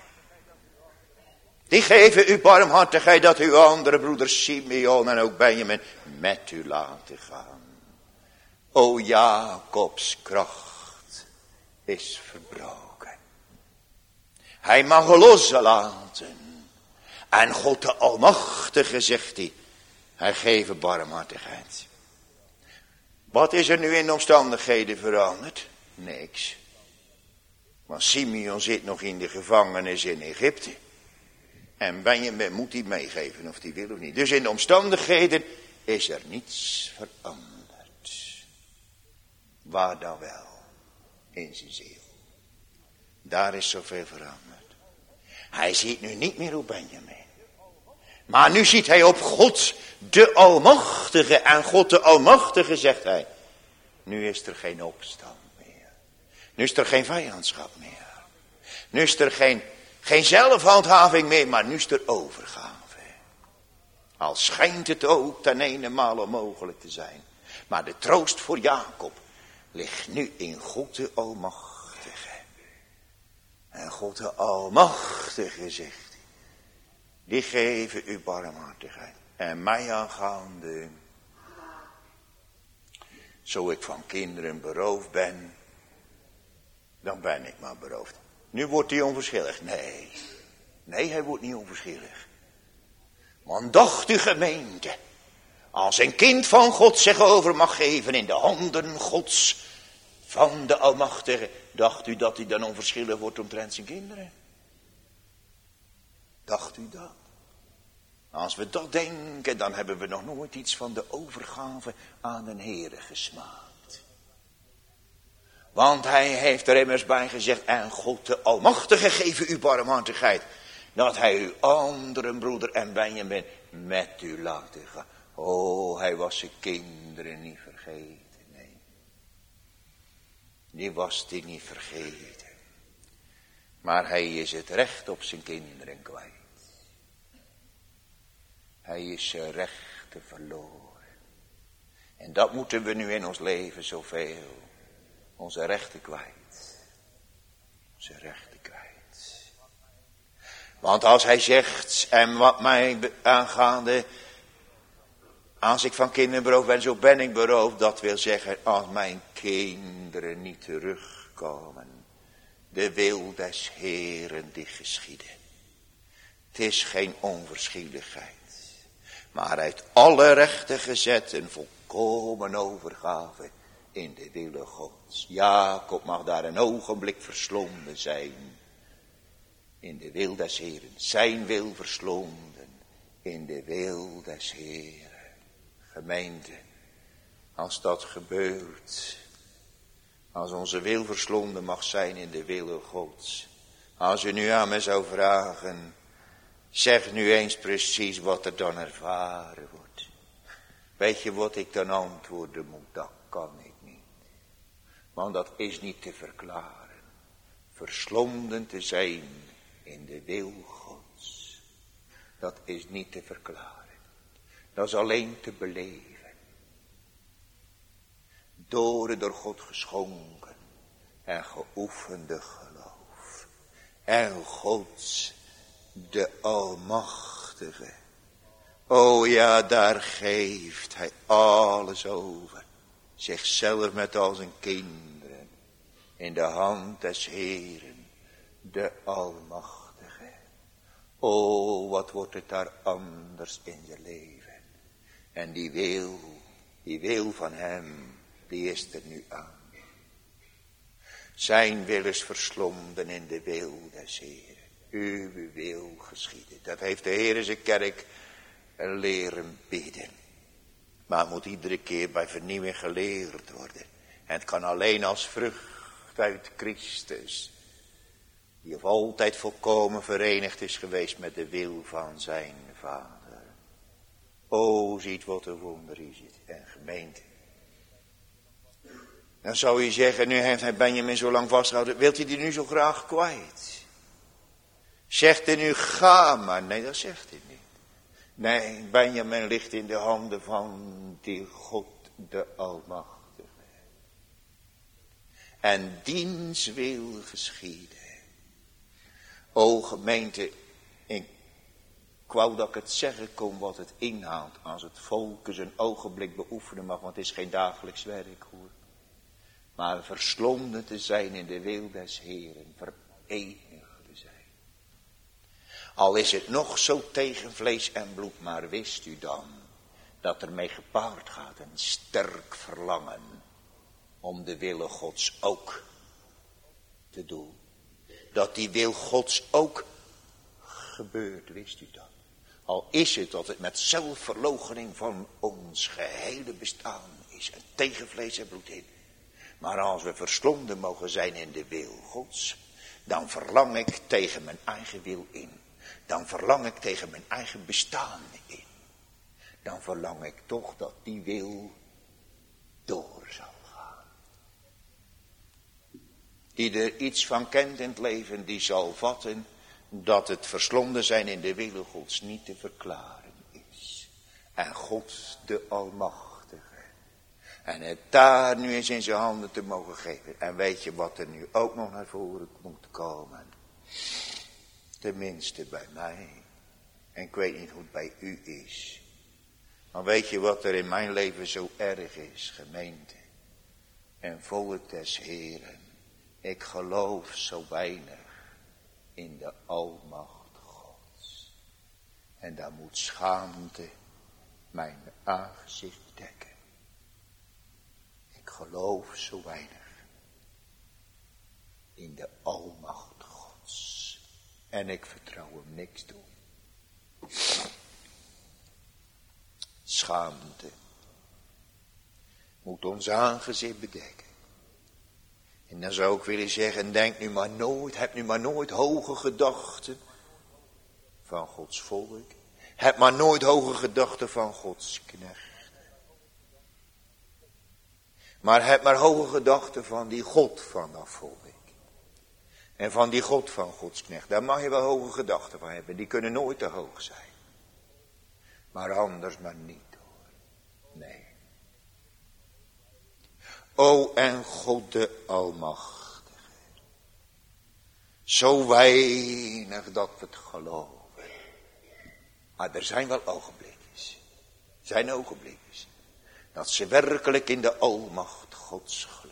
die geven u barmhartigheid dat uw andere broeders Simeon en ook Benjamin met u laten gaan. O, Jacobs kracht is verbroken. Hij mag loslaten. En God de Almachtige, zegt hij, hij geeft barmhartigheid. Wat is er nu in de omstandigheden veranderd? Niks. Maar Simeon zit nog in de gevangenis in Egypte. En Benjamin moet hij meegeven of hij wil of niet. Dus in de omstandigheden is er niets veranderd. Waar dan wel? In zijn ziel. Daar is zoveel veranderd. Hij ziet nu niet meer op Benjamin. Maar nu ziet hij op God de Almachtige. En God de Almachtige, zegt hij. Nu is er geen opstand meer. Nu is er geen vijandschap meer. Nu is er geen, geen zelfhandhaving meer. Maar nu is er overgave. Al schijnt het ook ten ene male onmogelijk te zijn. Maar de troost voor Jacob ligt nu in God de Almachtige. En God de Almachtige, zegt hij, die geven u barmhartigheid. En mij aangaande, zo ik van kinderen beroofd ben, dan ben ik maar beroofd. Nu wordt hij onverschillig. Nee, Nee, hij wordt niet onverschillig. Want dacht u gemeente, als een kind van God zich over mag geven in de handen Gods, van de Almachtige, dacht u dat hij dan onverschillig wordt omtrent zijn kinderen? Dacht u dat? Als we dat denken, dan hebben we nog nooit iets van de overgave aan een Heere gesmaakt. Want hij heeft er immers bij gezegd, en God de Almachtige geven u barmhartigheid, dat hij uw andere broeder en Benjamin met u laten gaan. Oh, hij was zijn kinderen niet vergeten, nee. Die was die niet vergeten. Maar hij is het recht op zijn kinderen kwijt. Hij is zijn rechten verloren. En dat moeten we nu in ons leven zoveel. Onze rechten kwijt. Onze rechten kwijt. Want als hij zegt, en wat mij aangaande, als ik van kinderen beroofd ben, zo ben ik beroofd. Dat wil zeggen, als mijn kinderen niet terugkomen. De wil des Heeren die geschieden. Het is geen onverschilligheid. Maar uit alle rechten gezet een volkomen overgave in de wille Gods. Jacob mag daar een ogenblik verslonden zijn. In de wil des Heeren. Zijn wil verslonden. In de wil des Heeren. Gemeente. Als dat gebeurt. Als onze wil verslonden mag zijn in de wille Gods. Als u nu aan me zou vragen. Zeg nu eens precies wat er dan ervaren wordt. Weet je wat ik dan antwoorden moet? Dat kan ik niet. Want dat is niet te verklaren. Verslonden te zijn in de wil Gods. Dat is niet te verklaren. Dat is alleen te beleven. Door het door God geschonken en geoefende geloof. En Gods de Almachtige. O ja, daar geeft hij alles over. Zichzelf met al zijn kinderen. In de hand des Heeren. De Almachtige. O, wat wordt het daar anders in je leven. En die wil, die wil van hem, die is er nu aan. Zijn wil is verslonden in de wil des Heeren. Uw wil geschieden. Dat heeft de Heer in zijn kerk leren bidden. Maar het moet iedere keer bij vernieuwing geleerd worden. En het kan alleen als vrucht uit Christus. Die of altijd volkomen verenigd is geweest met de wil van zijn Vader. O, ziet wat een wonder is het. En gemeente. Dan zou je zeggen, nu heeft hij Benjamin zo lang vastgehouden. Wilt hij die nu zo graag kwijt? Zegt hij nu, ga maar. Nee, dat zegt hij niet. Nee, Benjamin ligt in de handen van die God de Almachtige. En diens wil geschieden. O gemeente, ik wou dat ik het zeggen kon wat het inhoudt. Als het volk eens een ogenblik beoefenen mag, want het is geen dagelijks werk hoor. Maar verslonden te zijn in de wil des Heeren, verenigd te zijn. Al is het nog zo tegen vlees en bloed, maar wist u dan dat er mee gepaard gaat een sterk verlangen om de wille Gods ook te doen. Dat die wil Gods ook gebeurt, wist u dat? Al is het dat het met zelfverloochening van ons gehele bestaan is en tegen vlees en bloed in. Maar als we verslonden mogen zijn in de wil Gods, dan verlang ik tegen mijn eigen wil in. Dan verlang ik tegen mijn eigen bestaan in. Dan verlang ik toch dat die wil door zal gaan. Die er iets van kent in het leven, die zal vatten dat het verslonden zijn in de wil Gods niet te verklaren is. En God de Almachtige. En het daar nu eens in zijn handen te mogen geven. En weet je wat er nu ook nog naar voren moet komen? Tenminste bij mij. En ik weet niet hoe het bij u is. Maar weet je wat er in mijn leven zo erg is, gemeente? En volk des Heeren. Ik geloof zo weinig in de almacht God. En dan moet schaamte mijn aangezicht dekken. Ik geloof zo weinig in de almacht Gods. En ik vertrouw hem niks toe. Schaamte moet ons aangezicht bedekken. En dan zou ik willen zeggen, denk nu maar nooit, heb nu maar nooit hoge gedachten van Gods volk. Heb maar nooit hoge gedachten van Gods knecht. Maar heb maar hoge gedachten van die God van dat volk. En van die God van Gods knecht. Daar mag je wel hoge gedachten van hebben. Die kunnen nooit te hoog zijn. Maar anders maar niet hoor. Nee. O en God de Almachtige. Zo weinig dat we het geloven. Maar er zijn wel ogenblikjes. Er zijn ogenblikjes. Dat ze werkelijk in de almacht Gods geloven.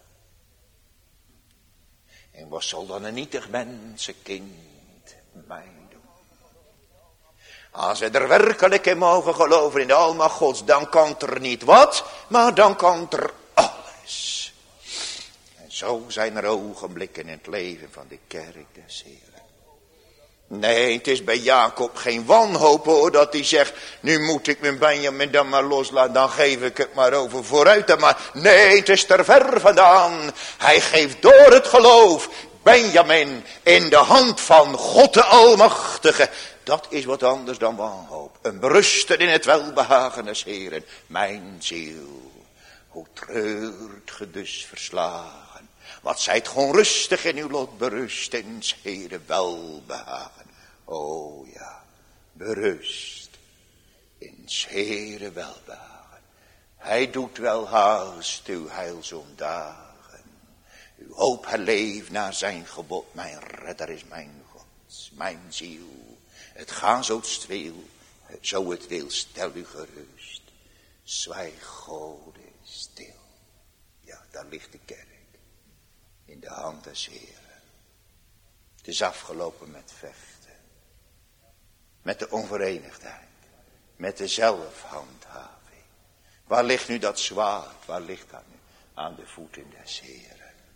En wat zal dan een nietig mensenkind mij doen? Als ze er werkelijk in mogen geloven in de almacht Gods, dan kan er niet wat, maar dan kan er alles. En zo zijn er ogenblikken in het leven van de kerk des Heren. Nee, het is bij Jacob geen wanhoop hoor, dat hij zegt, nu moet ik mijn Benjamin dan maar loslaten, dan geef ik het maar over vooruit dan maar. Nee, het is er ver vandaan. Hij geeft door het geloof Benjamin in de hand van God de Almachtige. Dat is wat anders dan wanhoop. Een berusten in het welbehagen des Heren. Mijn ziel, hoe treurt ge dus verslagen. Wat zijt gewoon rustig in uw lot berust in 's Heren welbehagen. O ja, berust in 's Heren welbehagen. Hij doet wel haast uw heilzom dagen. Uw hoop herleeft naar zijn gebod. Mijn redder is mijn God, mijn ziel. Het gaat zo streel, zo het wil, stel u gerust. Zwijg Gode stil. Ja, daar ligt de kerk. In de hand des Heren. Het is afgelopen met vechten. Met de onverenigdheid. Met de zelfhandhaving. Waar ligt nu dat zwaard? Waar ligt dat nu? Aan de voeten des Heren.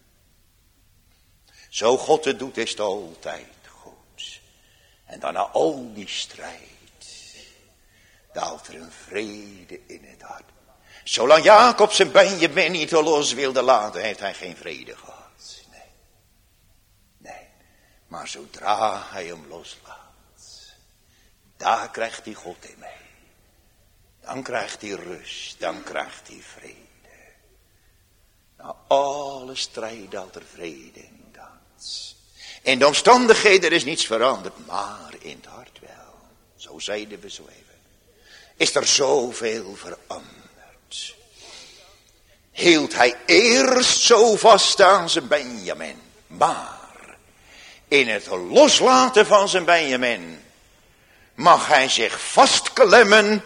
Zo God het doet is het altijd goed. En dan na al die strijd. Daalt er een vrede in het hart. Zolang Jacob zijn Benjamin niet los wilde laten, heeft hij geen vrede gehad. Maar zodra hij hem loslaat, daar krijgt hij God in mee. Dan krijgt hij rust, dan krijgt hij vrede. Na alle strijd daalt er vrede in dat. In de omstandigheden is niets veranderd, maar in het hart wel. Zo zeiden we zo even. Is er zoveel veranderd. Hield hij eerst zo vast aan zijn Benjamin, maar in het loslaten van zijn Benjamin mag hij zich vastklemmen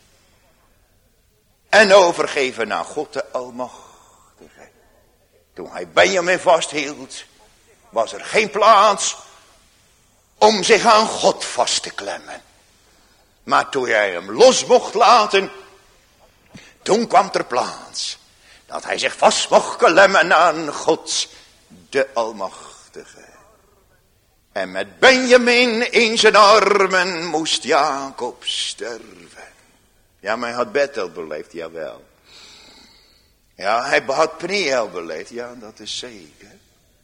en overgeven aan God de Almachtige. Toen hij Benjamin vasthield, was er geen plaats om zich aan God vast te klemmen. Maar toen hij hem los mocht laten, toen kwam er plaats dat hij zich vast mocht klemmen aan God de Almachtige. En met Benjamin in zijn armen moest Jacob sterven. Ja, maar hij had Bethel beleefd, jawel. Ja, hij had Peniel beleefd, ja, dat is zeker.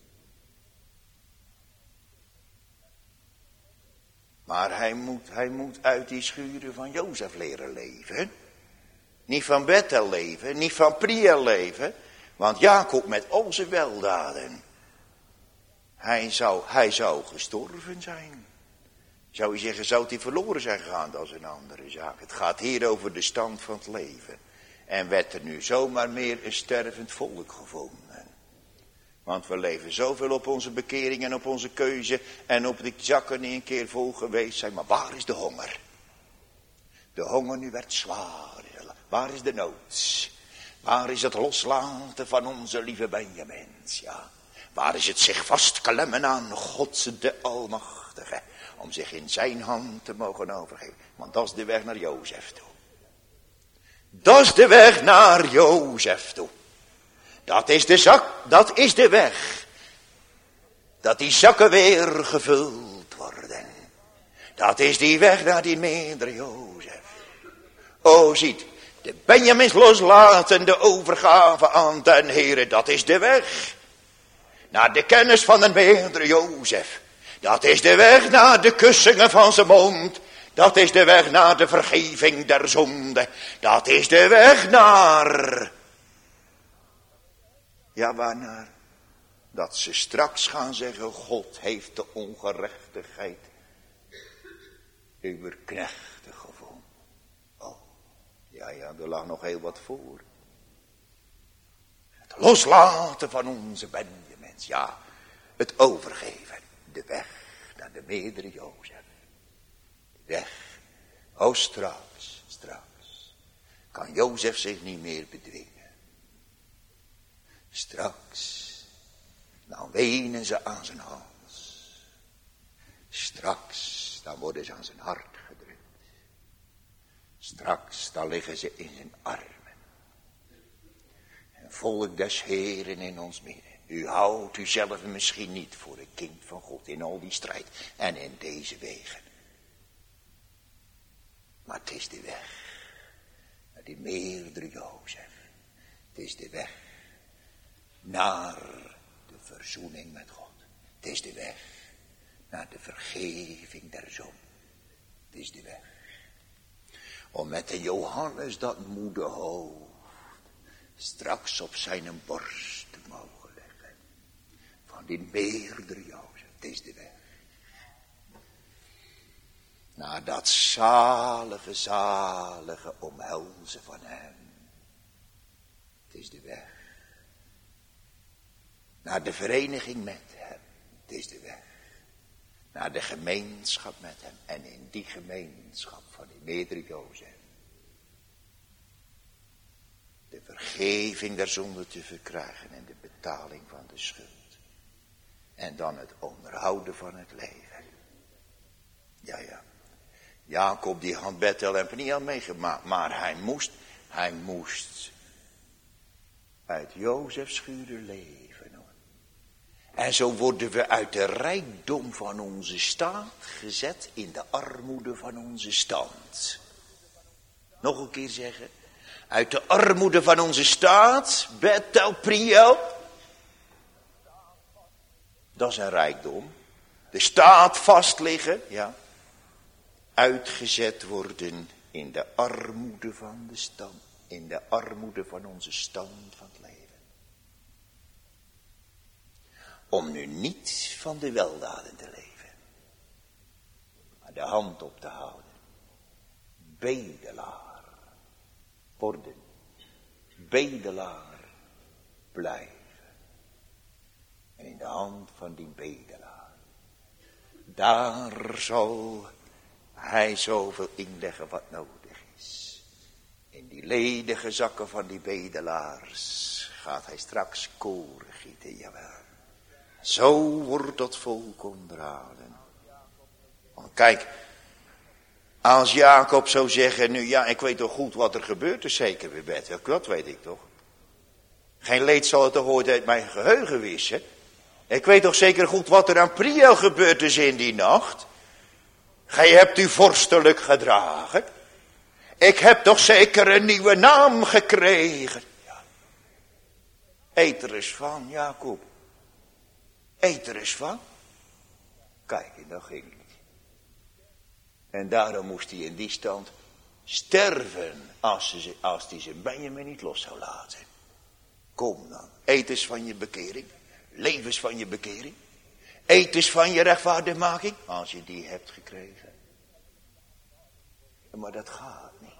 Maar hij moet, hij moet uit die schuren van Jozef leren leven. Niet van Bethel leven, niet van Peniel leven. Want Jacob met al zijn weldaden, Hij zou, hij zou gestorven zijn. Zou je zeggen, zou hij verloren zijn gegaan? Dat is een andere zaak. Het gaat hier over de stand van het leven. En werd er nu zomaar meer een stervend volk gevonden. Want we leven zoveel op onze bekering en op onze keuze. En op de zakken die een keer vol geweest zijn. Maar waar is de honger? De honger nu werd zwaar. Waar is de nood? Waar is het loslaten van onze lieve Benjamins? Ja. Waar is het zich vastklemmen aan God de Almachtige. Om zich in zijn hand te mogen overgeven. Want dat is de weg naar Jozef toe. Dat is de weg naar Jozef toe. Dat is de zak, dat is de weg. Dat die zakken weer gevuld worden. Dat is die weg naar die meerdere Jozef. O ziet, de Benjamins loslaten, de overgave aan den Heere, dat is de weg. Naar de kennis van een meerdere Jozef. Dat is de weg naar de kussingen van zijn mond. Dat is de weg naar de vergeving der zonde. Dat is de weg naar... Ja, waarnaar? Dat ze straks gaan zeggen, God heeft de ongerechtigheid uw knechten gevonden. Oh, ja, ja, er lag nog heel wat voor. Het loslaten van onze Benjamins, ja, het overgeven. De weg naar de meerdere Jozef. De weg. Oh, straks, straks kan Jozef zich niet meer bedwingen. Straks, dan wenen ze aan zijn hals. Straks, dan worden ze aan zijn hart gedrukt. Straks, dan liggen ze in zijn armen. En volk des Heeren in ons midden. U houdt uzelf misschien niet voor een kind van God in al die strijd en in deze wegen. Maar het is de weg naar die meerdere Jozef. Het is de weg naar de verzoening met God. Het is de weg naar de vergeving der zonde. Het is de weg om met de Johannes dat moede hoofd straks op zijn borst te mogen leggen. Van die meerdere Jozef. Het is de weg naar dat zalige, zalige omhelzen van hem. Het is de weg naar de vereniging met hem. Het is de weg naar de gemeenschap met hem. En in die gemeenschap van die meerdere Jozef de vergeving der zonde te verkrijgen en de betaling van de schuld. En dan het onderhouden van het leven. Ja, ja. Jacob die had Bethel en Peniel meegemaakt, maar hij moest, hij moest uit Jozefs schuur leven. Hoor. En zo worden we uit de rijkdom van onze staat gezet in de armoede van onze stand. Nog een keer zeggen. Uit de armoede van onze staat, Bethel, Peniel. Dat is een rijkdom. De staat vastliggen, ja. Uitgezet worden in de armoede van de stand. In de armoede van onze stand van het leven. Om nu niet van de weldaden te leven. Maar de hand op te houden. Bedelaar worden. Bedelaar blijven. En in de hand van die bedelaar. Daar zal hij zoveel inleggen wat nodig is. In die ledige zakken van die bedelaars gaat hij straks koren gieten, jawel. Zo wordt dat volk onderhouden. Want kijk, als Jacob zou zeggen, nu ja, ik weet toch goed wat er gebeurt is, zeker weer Bethel, dat weet ik toch. Geen leed zal het toch ooit uit mijn geheugen wissen. Ik weet toch zeker goed wat er aan Priel gebeurd is in die nacht. Gij hebt u vorstelijk gedragen. Ik heb toch zeker een nieuwe naam gekregen. Ja. Eet er eens van, Jacob. Eet er eens van. Kijk, en dat ging niet. En daarom moest hij in die stand sterven als hij als zijn Benjamin niet los zou laten. Kom dan, eet eens van je bekering. Leef eens van je bekering. Eet eens van je rechtvaardigmaking, als je die hebt gekregen. Maar dat gaat niet.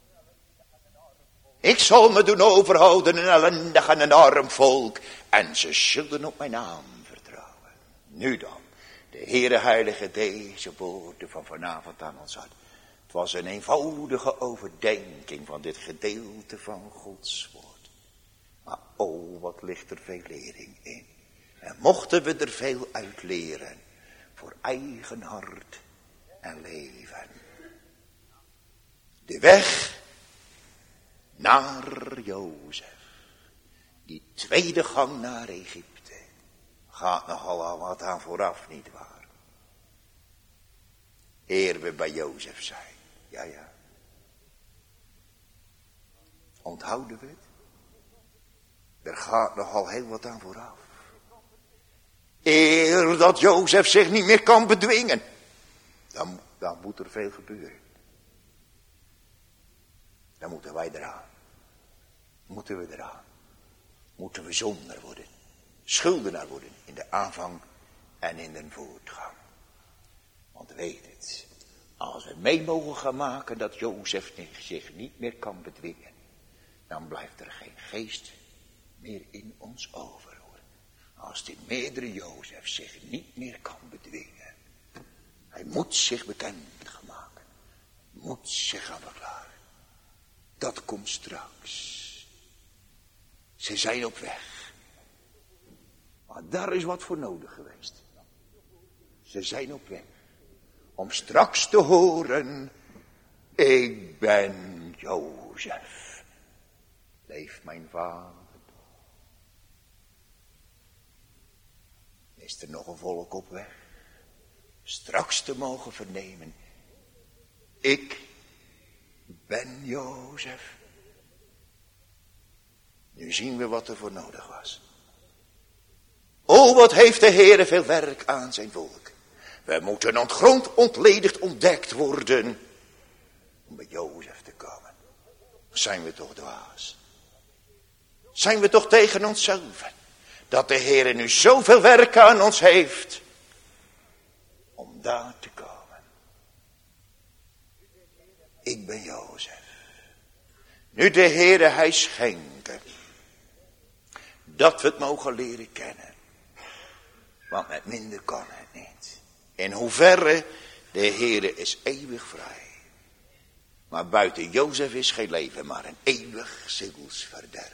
Ik zal me doen overhouden een ellendig en een arm volk. En ze zullen op mijn naam vertrouwen. Nu dan, de Heere Heilige deze woorden van vanavond aan ons hart. Het was een eenvoudige overdenking van dit gedeelte van Gods woord. Maar oh, wat ligt er veel lering in. En mochten we er veel uit leren voor eigen hart en leven. De weg naar Jozef, die tweede gang naar Egypte, gaat nogal al wat aan vooraf, nietwaar? Eer we bij Jozef zijn, ja ja. Onthouden we het? Er gaat nogal heel wat aan vooraf. Eer dat Jozef zich niet meer kan bedwingen, dan, dan moet er veel gebeuren. Dan moeten wij eraan. Moeten we eraan. Moeten we zondaar worden. Schuldenaar worden in de aanvang en in de voortgang. Want weet het. Als we mee mogen gaan maken dat Jozef zich niet meer kan bedwingen. Dan blijft er geen geest meer in ons over. Hoor. Als die meerdere Jozef zich niet meer kan bedwingen. Hij moet zich bekend gaan maken. Moet zich gaan verklaren. Dat komt straks. Ze zijn op weg. Maar daar is wat voor nodig geweest. Ze zijn op weg. Om straks te horen. Ik ben Jozef. Leeft mijn vader. Is er nog een volk op weg. Straks te mogen vernemen. Ik ben Jozef. Nu zien we wat er voor nodig was. O, wat heeft de Heere veel werk aan zijn volk. We moeten ontgrond, ontledigd, ontdekt worden. Om bij Jozef te komen. Zijn we toch dwaas? Zijn we toch tegen onszelf? Dat de Heere nu zoveel werk aan ons heeft. Om daar te komen. Ik ben Jozef. Nu de Heere hij schenken. Dat we het mogen leren kennen. Want met minder kan het niet. In hoeverre de Heere is eeuwig vrij. Maar buiten Jozef is geen leven, maar een eeuwig zielsverderf.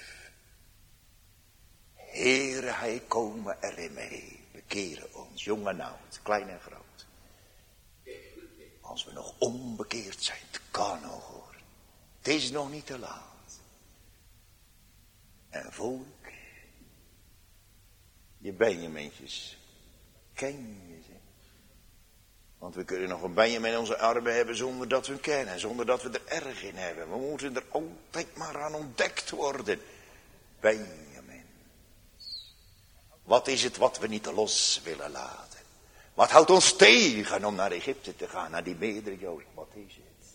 Heere, hij komen erin mee. Bekeren ons, jong en oud, klein en groot. Als we nog onbekeerd zijn, het kan nog hoor. Het is nog niet te laat. En volk, je Benjamintjes, ken je ze? Want we kunnen nog een Benjamin in onze armen hebben zonder dat we hem kennen. Zonder dat we er erg in hebben. We moeten er altijd maar aan ontdekt worden. Benjamin. Wat is het wat we niet los willen laten? Wat houdt ons tegen om naar Egypte te gaan, naar die meerdere Jozef? Wat is het?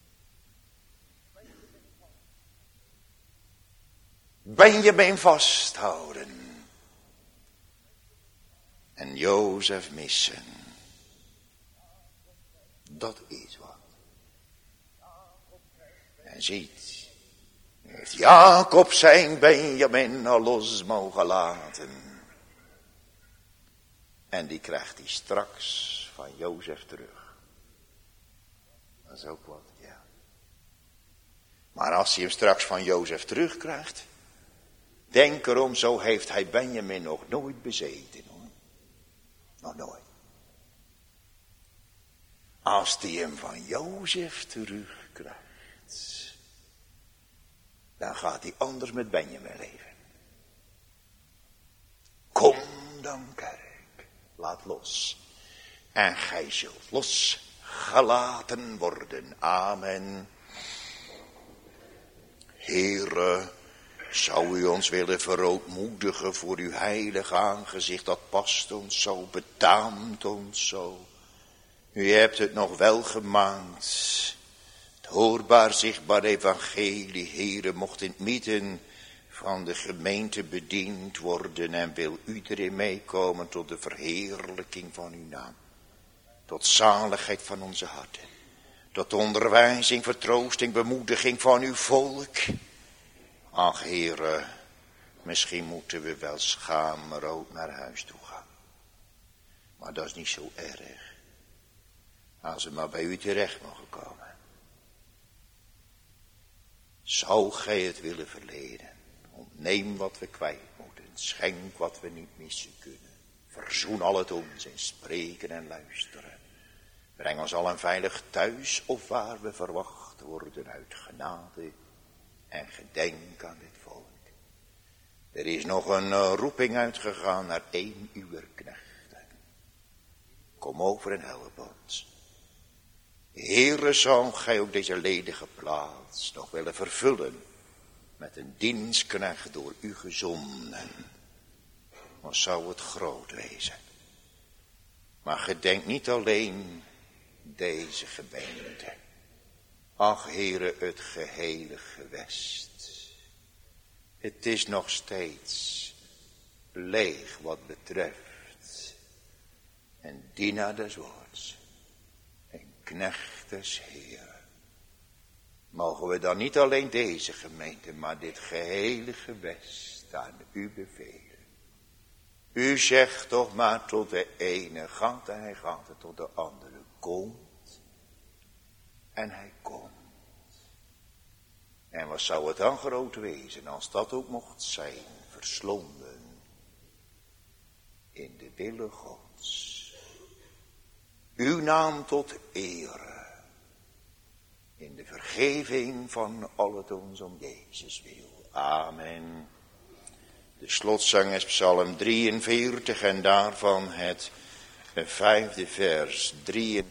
Benjamin vasthouden. En Jozef missen. Dat is wat. En ziet, heeft Jacob zijn Benjamin al los mogen laten. En die krijgt hij straks van Jozef terug. Dat is ook wat, ja. Maar als hij hem straks van Jozef terugkrijgt. Denk erom, zo heeft hij Benjamin nog nooit bezeten. Hoor. Nog nooit. Als hij hem van Jozef terugkrijgt. Dan gaat hij anders met Benjamin leven. Kom dan kerk. Laat los. En gij zult losgelaten worden. Amen. Heere, zou u ons willen verootmoedigen voor uw heilige aangezicht. Dat past ons zo, betaamt ons zo. U hebt het nog wel gemaakt. Het hoorbaar, zichtbaar evangelie, Heere, mocht in het midden van de gemeente bediend worden en wil u erin meekomen tot de verheerlijking van uw naam. Tot zaligheid van onze harten. Tot onderwijzing, vertroosting, bemoediging van uw volk. Ach Heere, misschien moeten we wel schaamrood naar huis toe gaan. Maar dat is niet zo erg. Als we maar bij u terecht mogen komen. Zou gij het willen verleden? Ontneem wat we kwijt moeten. schenk wat we niet missen kunnen. Verzoen al het ons in spreken en luisteren. Breng ons allen veilig thuis of waar we verwacht worden uit genade. En gedenk aan dit volk. Er is nog een uh, roeping uitgegaan naar één uwer knechten. Kom over en help ons. Heere, zou gij ook deze ledige plaats nog willen vervullen met een dienstknecht door u gezonden. Dan zou het groot wezen. Maar gedenk niet alleen deze gemeente. Ach, Heere, het gehele gewest. Het is nog steeds leeg wat betreft een dienaar des woords, een knecht des Heeren. Mogen we dan niet alleen deze gemeente, maar dit gehele gewest aan u bevelen. U zegt toch maar tot de ene gaat en hij gaat en tot de andere komt en hij komt. En wat zou het dan groot wezen als dat ook mocht zijn, verslonden in de wille Gods. Uw naam tot ere, in de vergeving van al het ons om Jezus wil. Amen. De slotzang is Psalm drieënveertig en daarvan het vijfde vers. drieënveertig.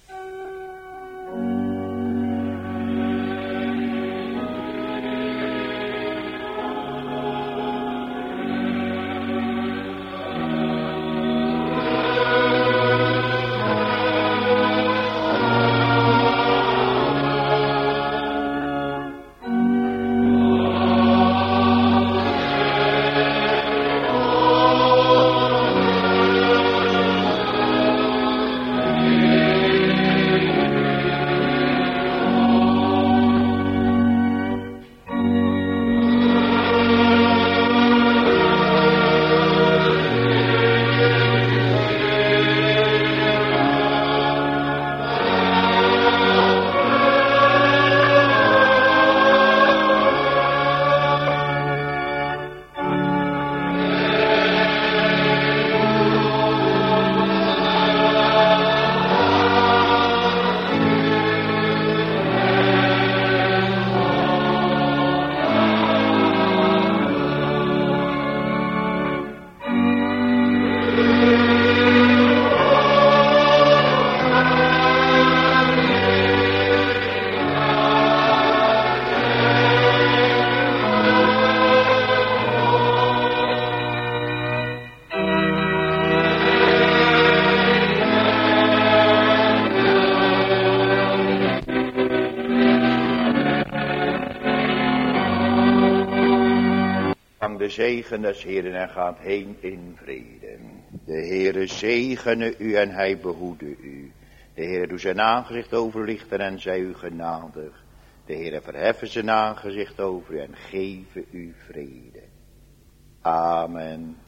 De zegen des Heeren en gaat heen in vrede. De Heere zegene u en hij behoede u. De Heere doet zijn aangezicht overlichten en zij u genadig. De Heere verheffen zijn aangezicht over u en geven u vrede. Amen.